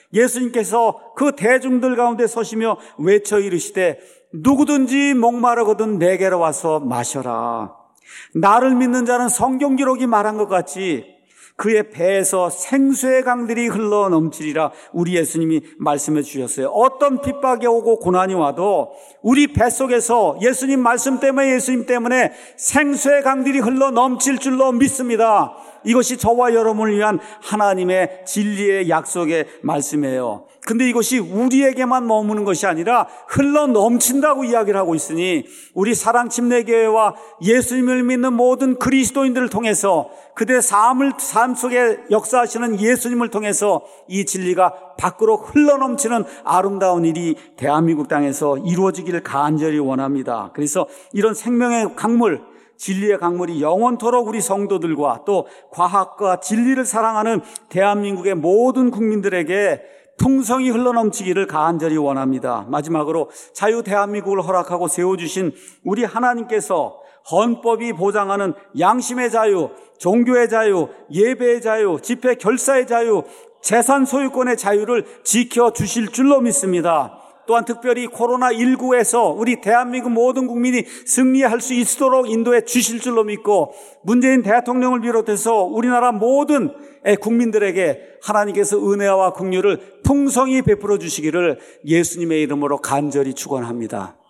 예수님께서 그 대중들 가운데 서시며 외쳐 이르시되 누구든지 목마르거든 내게로 와서 마셔라. 나를 믿는 자는 성경 기록이 말한 것 같이 그의 배에서 생수의 강들이 흘러 넘치리라. 우리 예수님이 말씀해 주셨어요. 어떤 핍박이 오고 고난이 와도 우리 뱃속에서 예수님 말씀 때문에, 예수님 때문에 생수의 강들이 흘러 넘칠 줄로 믿습니다. 이것이 저와 여러분을 위한 하나님의 진리의 약속의 말씀이에요. 근데 이것이 우리에게만 머무는 것이 아니라 흘러 넘친다고 이야기를 하고 있으니 우리 사랑침례교회와 예수님을 믿는 모든 그리스도인들을 통해서 그들의 삶 속에 역사하시는 예수님을 통해서 이 진리가 밖으로 흘러 넘치는 아름다운 일이 대한민국 땅에서 이루어지기를 간절히 원합니다. 그래서 이런 생명의 강물, 진리의 강물이 영원토록 우리 성도들과 또 과학과 진리를 사랑하는 대한민국의 모든 국민들에게 풍성히 흘러넘치기를 간절히 원합니다. 마지막으로 자유 대한민국을 허락하고 세워주신 우리 하나님께서 헌법이 보장하는 양심의 자유, 종교의 자유, 예배의 자유, 집회 결사의 자유, 재산 소유권의 자유를 지켜주실 줄로 믿습니다. 또한 특별히 코로나19에서 우리 대한민국 모든 국민이 승리할 수 있도록 인도해 주실 줄로 믿고 문재인 대통령을 비롯해서 우리나라 모든 국민들에게 하나님께서 은혜와 긍휼을 풍성히 베풀어 주시기를 예수님의 이름으로 간절히 축원합니다.